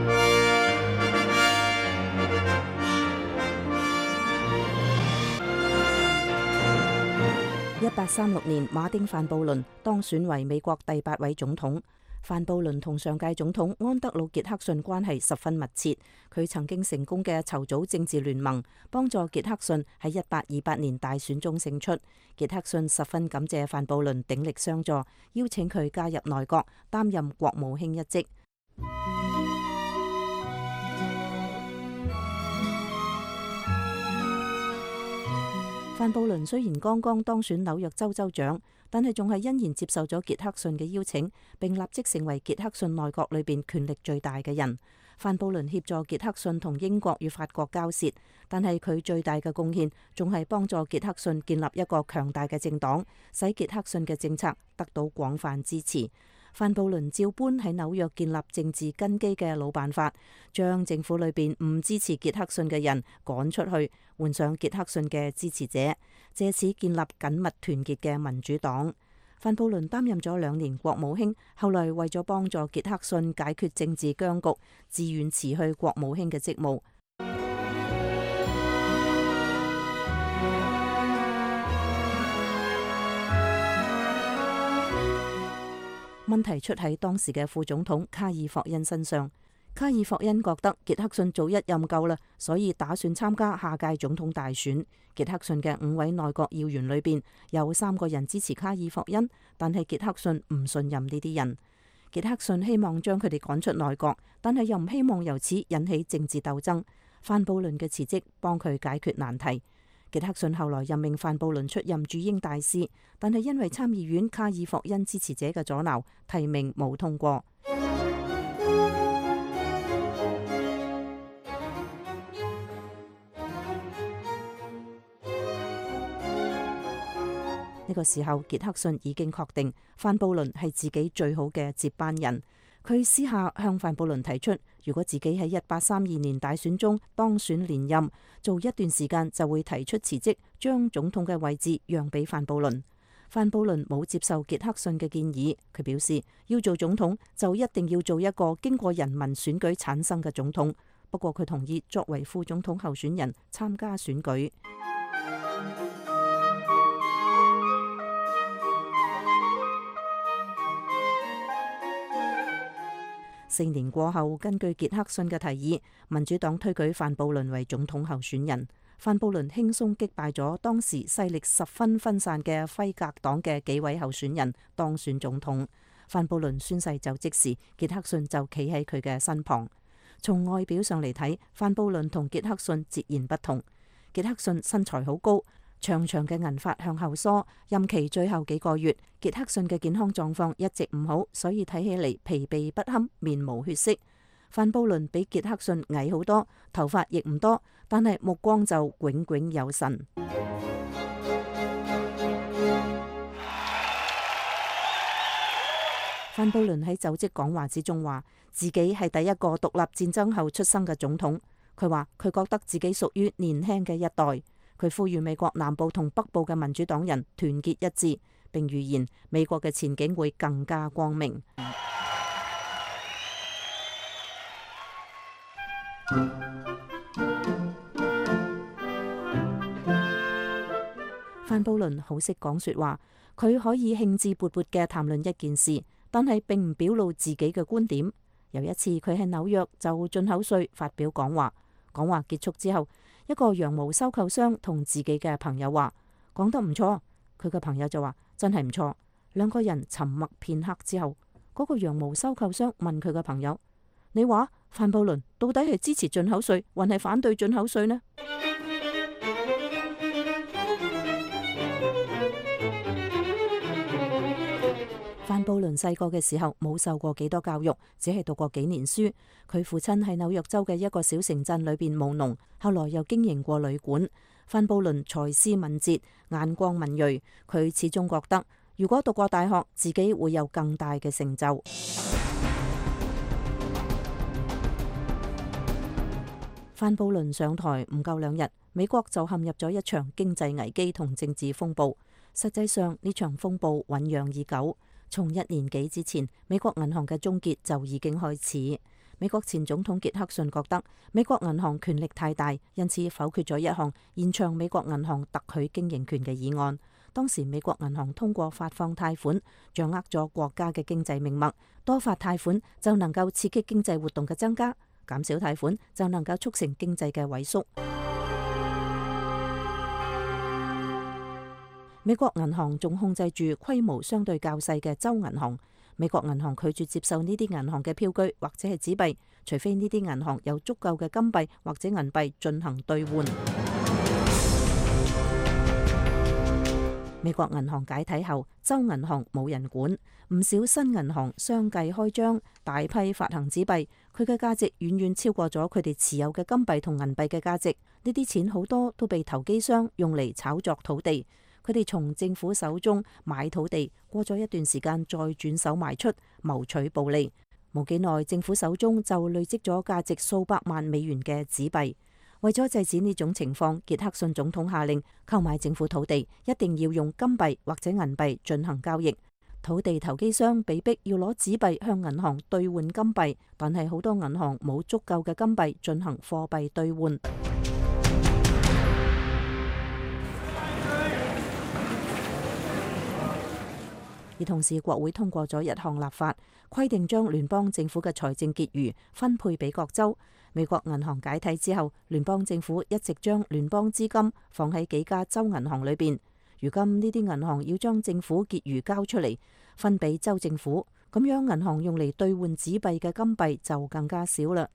一八三六年，馬丁范布倫當選為美國第八位總統。范布倫同上屆總統安德魯傑克遜關係十分密切，佢曾經成功嘅籌組政治聯盟，幫助傑克遜喺一八二八年大選中勝出。傑克遜十分感謝范布倫鼎力相助，邀請佢加入內閣，擔任國務卿一職。范布倫雖然剛剛當選紐約州州長，但係仲係欣然接受咗傑克遜嘅邀請，並立即成為傑克遜內閣裏邊權力最大嘅人。范布倫協助傑克遜同英國與法國交涉，但係佢最大嘅貢獻仲係幫助傑克遜建立一個強大嘅政黨，使傑克遜嘅政策得到廣泛支持。范布倫照搬喺紐約建立政治根基嘅老辦法，將政府裏邊唔支持傑克遜嘅人趕出去，換上傑克遜嘅支持者，借此建立緊密團結嘅民主黨。范布倫擔任咗兩年國務卿，後來為咗幫助傑克遜解決政治僵局，自願辭去國務卿嘅職務。問題出喺當時嘅副總統卡爾霍恩身上。卡爾霍恩覺得傑克遜做一任夠啦，所以打算參加下屆總統大選。傑克遜嘅五位內閣要員裏邊有三個人支持卡爾霍恩，但係傑克遜唔信任呢啲人。傑克遜希望將佢哋趕出內閣，但係又唔希望由此引起政治鬥爭。范布倫嘅辭職幫佢解決難題。傑克遜後來任命范布倫出任駐英大使，但係因為參議院卡爾霍恩支持者嘅阻撓，提名冇通過。呢個時候，傑克遜已經確定范布倫係自己最好嘅接班人。佢私下向范布倫提出，如果自己喺一八三二年大選中當選連任，做一段時間就會提出辭職，將總統嘅位置讓俾范布倫。范布倫冇接受傑克遜嘅建議，佢表示要做總統就一定要做一個經過人民選舉產生嘅總統。不過佢同意作為副總統候選人參加選舉。四年過後，根據傑克遜嘅提議，民主黨推舉范布倫為總統候選人。范布倫輕鬆擊敗咗當時勢力十分分散嘅輝格黨嘅幾位候選人，當選總統。范布倫宣誓就職時，傑克遜就企喺佢嘅身旁。從外表上嚟睇，范布倫同傑克遜截然不同。傑克遜身材好高，長長嘅銀髮向後梳，任期最後幾個月，傑克遜嘅健康狀況一直唔好，所以睇起嚟疲憊不堪，面無血色。范布倫比傑克遜矮好多，頭髮亦唔多，但係目光就炯炯有神。范布倫喺就職講話之中話，自己係第一個獨立戰爭後出生嘅總統。佢話佢覺得自己屬於年輕嘅一代。佢呼籲美國南部同北部嘅民主黨人團結一致，並預言美國嘅前景會更加光明。范布倫好識講說話，佢可以興致勃勃嘅談論一件事，但係並唔表露自己嘅觀點。有一次佢喺紐約就進口稅發表講話，講話結束之後，一個羊毛收購商同自己嘅朋友話講得唔錯，佢嘅朋友就話真係唔錯。兩個人沉默片刻之後，嗰個羊毛收購商問佢嘅朋友：你話范布倫到底係支持進口稅，還係反對進口稅呢？范布倫細個嘅時候冇受過幾多教育，只係讀過幾年書。佢父親喺紐約州嘅一個小城鎮裏邊務農，後來又經營過旅館。范布倫才思敏捷，眼光敏銳，佢始終覺得如果讀過大學，自己會有更大嘅成就。范布倫上台唔夠兩日，美國就陷入咗一場經濟危機同政治風暴。實際上呢場風暴醞釀已久，從一年幾之前，美國銀行嘅終結就已經開始。美國前總統傑克遜覺得美國銀行權力太大，因此否決咗一項延長美國銀行特許經營權嘅議案。當時美國銀行通過發放貸款，掌握咗國家嘅經濟命脈，多發貸款就能夠刺激經濟活動嘅增加，減少貸款就能夠促成經濟嘅萎縮。美國銀行仲控制住規模相對較細嘅州銀行。美國銀行拒絕接受呢啲銀行嘅票據或者係紙幣，除非呢啲銀行有足夠嘅金幣或者銀幣進行兌換。美國銀行解體後，州銀行冇人管，唔少新銀行相繼開張，大批發行紙幣，佢嘅價值遠遠超過咗佢哋持有嘅金幣同銀幣嘅價值。呢啲錢好多都被投機商用嚟炒作土地。佢哋從政府手中買土地，過咗一段時間再轉手賣出，謀取暴利。冇幾耐，政府手中就累積咗價值數百萬美元嘅紙幣。為咗制止呢種情況，傑克遜總統下令購買政府土地一定要用金幣或者銀幣進行交易。土地投機商被逼要攞紙幣向銀行兌換金幣，但係好多銀行冇足夠嘅金幣進行貨幣兌換。而同時，國會通過咗一項立法，規定將聯邦政府嘅財政結餘分配俾各州。美國銀行解體之後，聯邦政府一直將聯邦資金放喺幾家州銀行裏邊。如今呢啲銀行要將政府結餘交出嚟，分俾州政府，咁樣銀行用嚟兌換紙幣嘅金幣就更加少啦。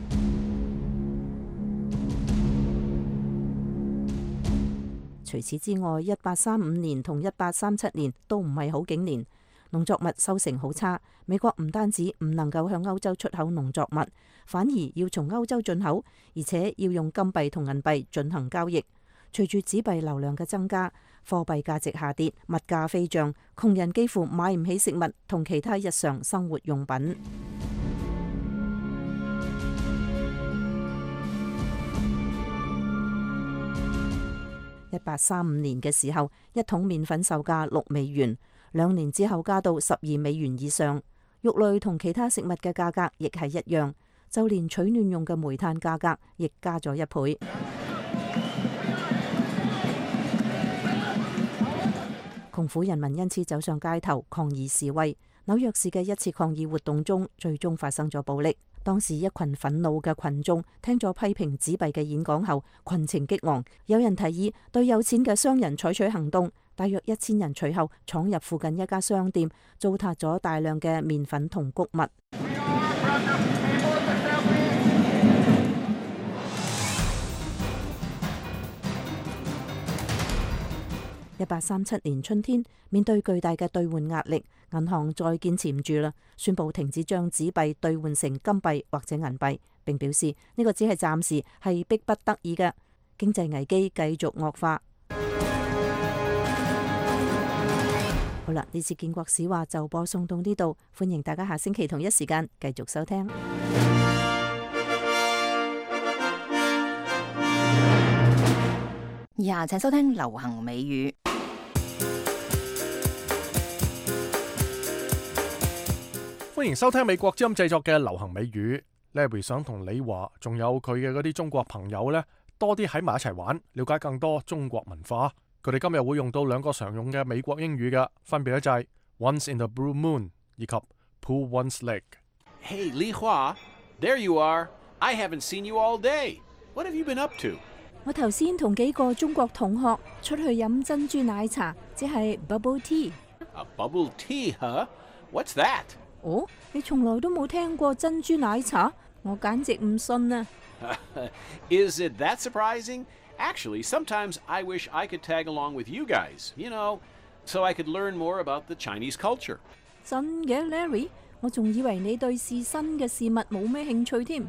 除此之外，一八三五年同一八三七年都唔係好景年，農作物收成好差。美國唔單止唔能夠向歐洲出口農作物，反而要從歐洲進口，而且要用金幣同銀幣進行交易。隨住紙幣流量嘅增加，貨幣價值下跌，物價飛漲，窮人幾乎買唔起食物同其他日常生活用品。一八三五年嘅時候，一桶麵粉售價六美元，兩年之後加到十二美元以上。肉類同其他食物嘅價格亦係一樣，就連取暖用嘅煤炭價格亦加咗一倍。窮苦人民因此走上街頭抗議示威。紐約市嘅一次抗議活動中，最終發生咗暴力。當時一群憤怒嘅群眾聽咗批評紙幣嘅演講後，群情激昂，有人提議對有錢嘅商人採取行動。大約一千人隨後闖入附近一家商店，糟蹋咗大量嘅麵粉同穀物。一八三七年春天，面對巨大嘅兌換壓力，銀行再堅持唔住啦，宣布停止將紙幣兌換成金幣或者銀幣，並表示呢個只係暫時，係迫不得已嘅。經濟危機繼續惡化。好啦，呢次建國史話就播送到呢度，歡迎大家下星期同一時間繼續收聽。 以下請收聽流行美語。 歡迎收聽美國之音製作嘅流行美語。Larry 想同你話，仲有佢嘅嗰啲中國朋友呢，多啲喺埋一齊玩，了解更多中國文化。佢哋今日會用到兩個常用嘅美國英語嘅，分別咧就係 Once in the Blue Moon 以及 Pull one's leg。 Hey, Li Hua, there you are. I haven't seen you all day. What have you been up to? 我頭先同幾個中國同學出去飲珍珠奶茶，即係 bubble tea。A bubble tea, huh? What's that? 哦，你從來都冇聽過珍珠奶茶？我簡直唔信啊！ Is it that surprising? Actually, sometimes I wish I could tag along with you guys, you know, so I could learn more about the Chinese culture. 真嘅 ，Larry，我仲以為你對試新嘅事物冇咩興趣添。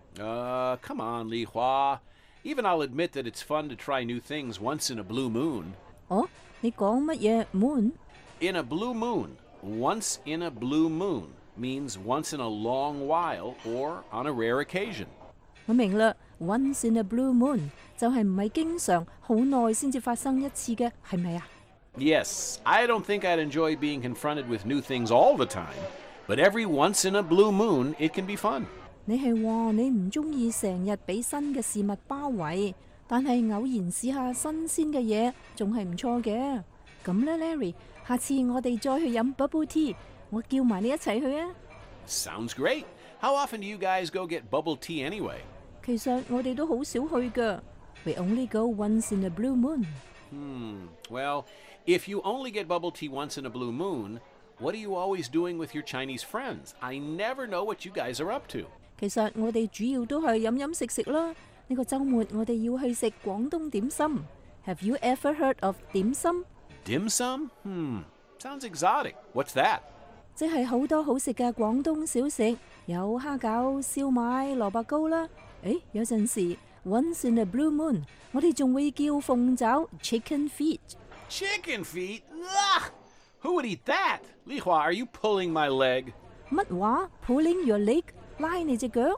Uh, come on, Li Hua. Even I'll admit that it's fun to try new things once in a blue moon. 哦，你講乜嘢 moon？ In a blue moon, once in a blue moon means once in a long while or on a rare occasion. 我明啦 ，once in a blue moon 就係唔係經常好耐先至發生一次嘅，係咪啊？ Yes, I don't think I'd enjoy being confronted with new things all the time, but every once in a blue moon, it can be fun. 你係話你唔中意成日俾新嘅事物包圍，但係偶然試下新鮮嘅嘢，仲係唔錯嘅。咁呢 Larry， 下次我哋再去飲 bubble tea， 我叫埋你一齊去啊。 Sounds great. How often do you guys go get bubble tea anyway? 其實我哋都好少去㗎。We only go once in a blue moon. Hmm. Well, if you only get bubble tea once in a blue moon, what are you always doing with your Chinese friends? I never know what you guys are up to. 其實我哋主要都係飲飲食食啦。呢個週末我哋要去食廣東點心。Have you ever heard of 點心？ Dim sum? Hmm. Sounds exotic. What's that? 即係好多好食嘅廣東小食，有蝦餃、燒賣、蘿蔔糕啦。誒，有陣時 once in a blue moon， 我哋仲會叫鳳爪 chicken feet。 Chicken feet? Ugh! Who would eat that? Li Hua, are you pulling my leg? 乜話 ？Pulling your leg？ 拉你隻腳？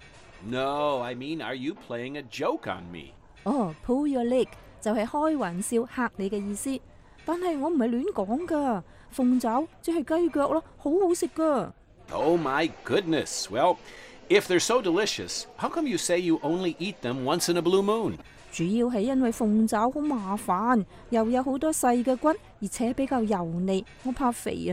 No, I mean, are you playing a joke on me? 哦 ，pull your leg 就係開玩笑嚇你嘅意思。但係我唔係亂講㗎，鳳爪即係雞腳咯，好好食㗎。 Oh my goodness. Well, if they're so delicious, how come you say you only eat them once in a blue moon? 主要係因為鳳爪好麻煩，又有好多細嘅骨，而且比較油膩，我怕肥啊。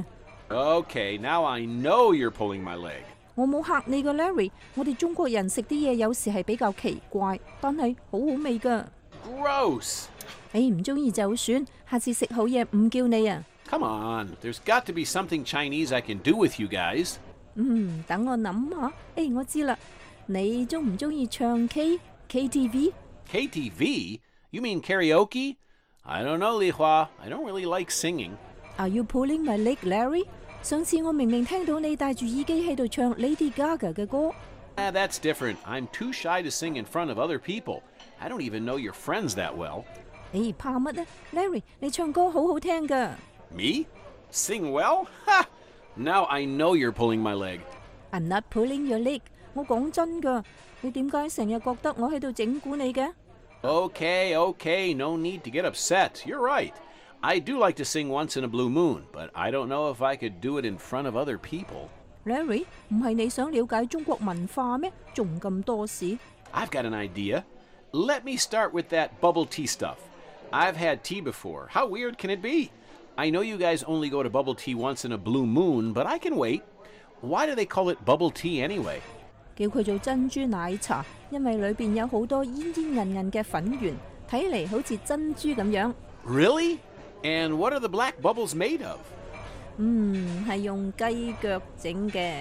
Okay, now I know you're pulling my leg. 我冇嚇你㗎 Larry， 我哋中國人食啲嘢有時係比較奇怪，但係好好味㗎。 Gross. 你唔中意就算，下次食好嘢唔叫你啊。 Come on, there's got to be something Chinese I can do with you guys. 嗯，等我諗下。誒，我知啦，你中唔中意唱 K K T V？ K T V? You mean karaoke? I don't know, Li Hua. I don't really like singing. Are you pulling my leg, Larry？ 上次我明明聽到你戴住耳機喺度唱 Lady Gaga 嘅歌。 Ah, that's different. I'm too shy to sing in front of other people. I don't even know your friends that well. 誒，怕乜啊 ？Larry， 你唱歌好好聽㗎。 Me? Sing well? Ha! Now I know you're pulling my leg. I'm not pulling your leg。我講真㗎，你點解成日覺得我喺度整蠱你嘅？ Okay, okay, no need to get upset. You're right. I do like to sing once in a blue moon, but I don't know if I could do it in front of other people. Larry， 唔係你想了解中國文化咩？仲咁多事。 I've got an idea. Let me start with that bubble tea stuff. I've had tea before. How weird can it be? I know you guys only go to bubble tea once in a blue moon, but I can wait. Why do they call it bubble tea anyway? 叫佢做珍珠奶茶，因為裏邊有好多煙煙韌韌嘅粉圓，睇嚟好似珍珠咁樣。 Really? And what are the black bubbles made of? 嗯，係用雞腳整嘅。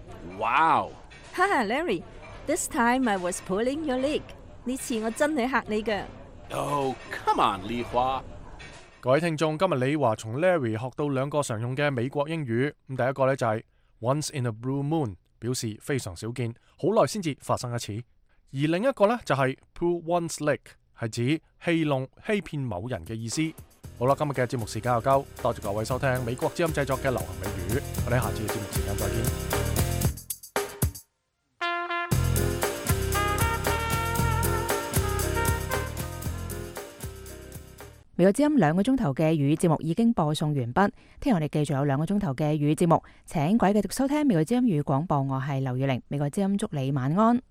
Wow! 哈哈 ，Larry， this time I was pulling your leg。呢次我真係嚇你㗎。 Oh, come on, Li Hua. 各位聽眾，今日李華從 Larry 學到兩個常用嘅美國英語。咁第一個呢就係 once in a blue moon， 表示非常少見，好耐先至發生一次。而另一個呢就係 pull one's leg， 係指戲弄、欺騙某人嘅意思。好啦，今日嘅節目時間又夠，多謝各位收聽美國之音製作嘅流行美語，我哋下次嘅節目時間再見。 美國之音兩個鐘頭嘅粵語節目已經播送完畢，聽日我哋繼續有兩個鐘頭嘅粵語節目，請各位繼續收聽美國之音粵語廣播，我係劉月玲，美國之音祝你晚安。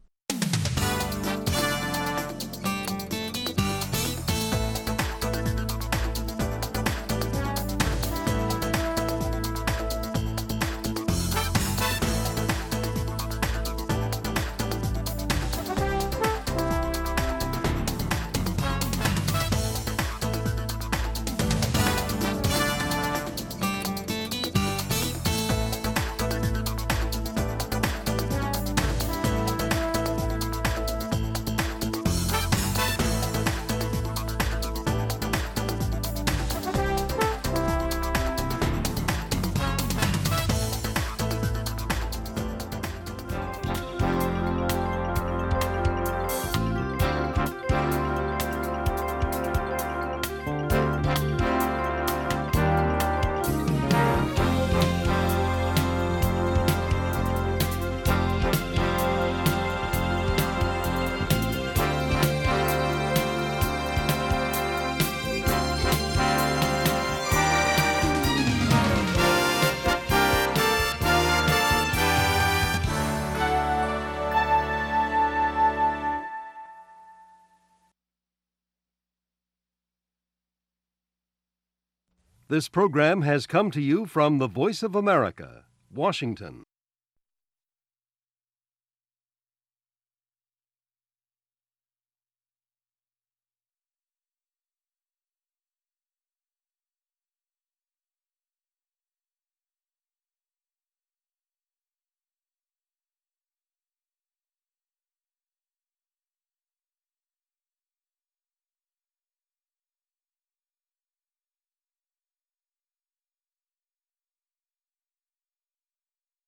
This program has come to you from the Voice of America, Washington.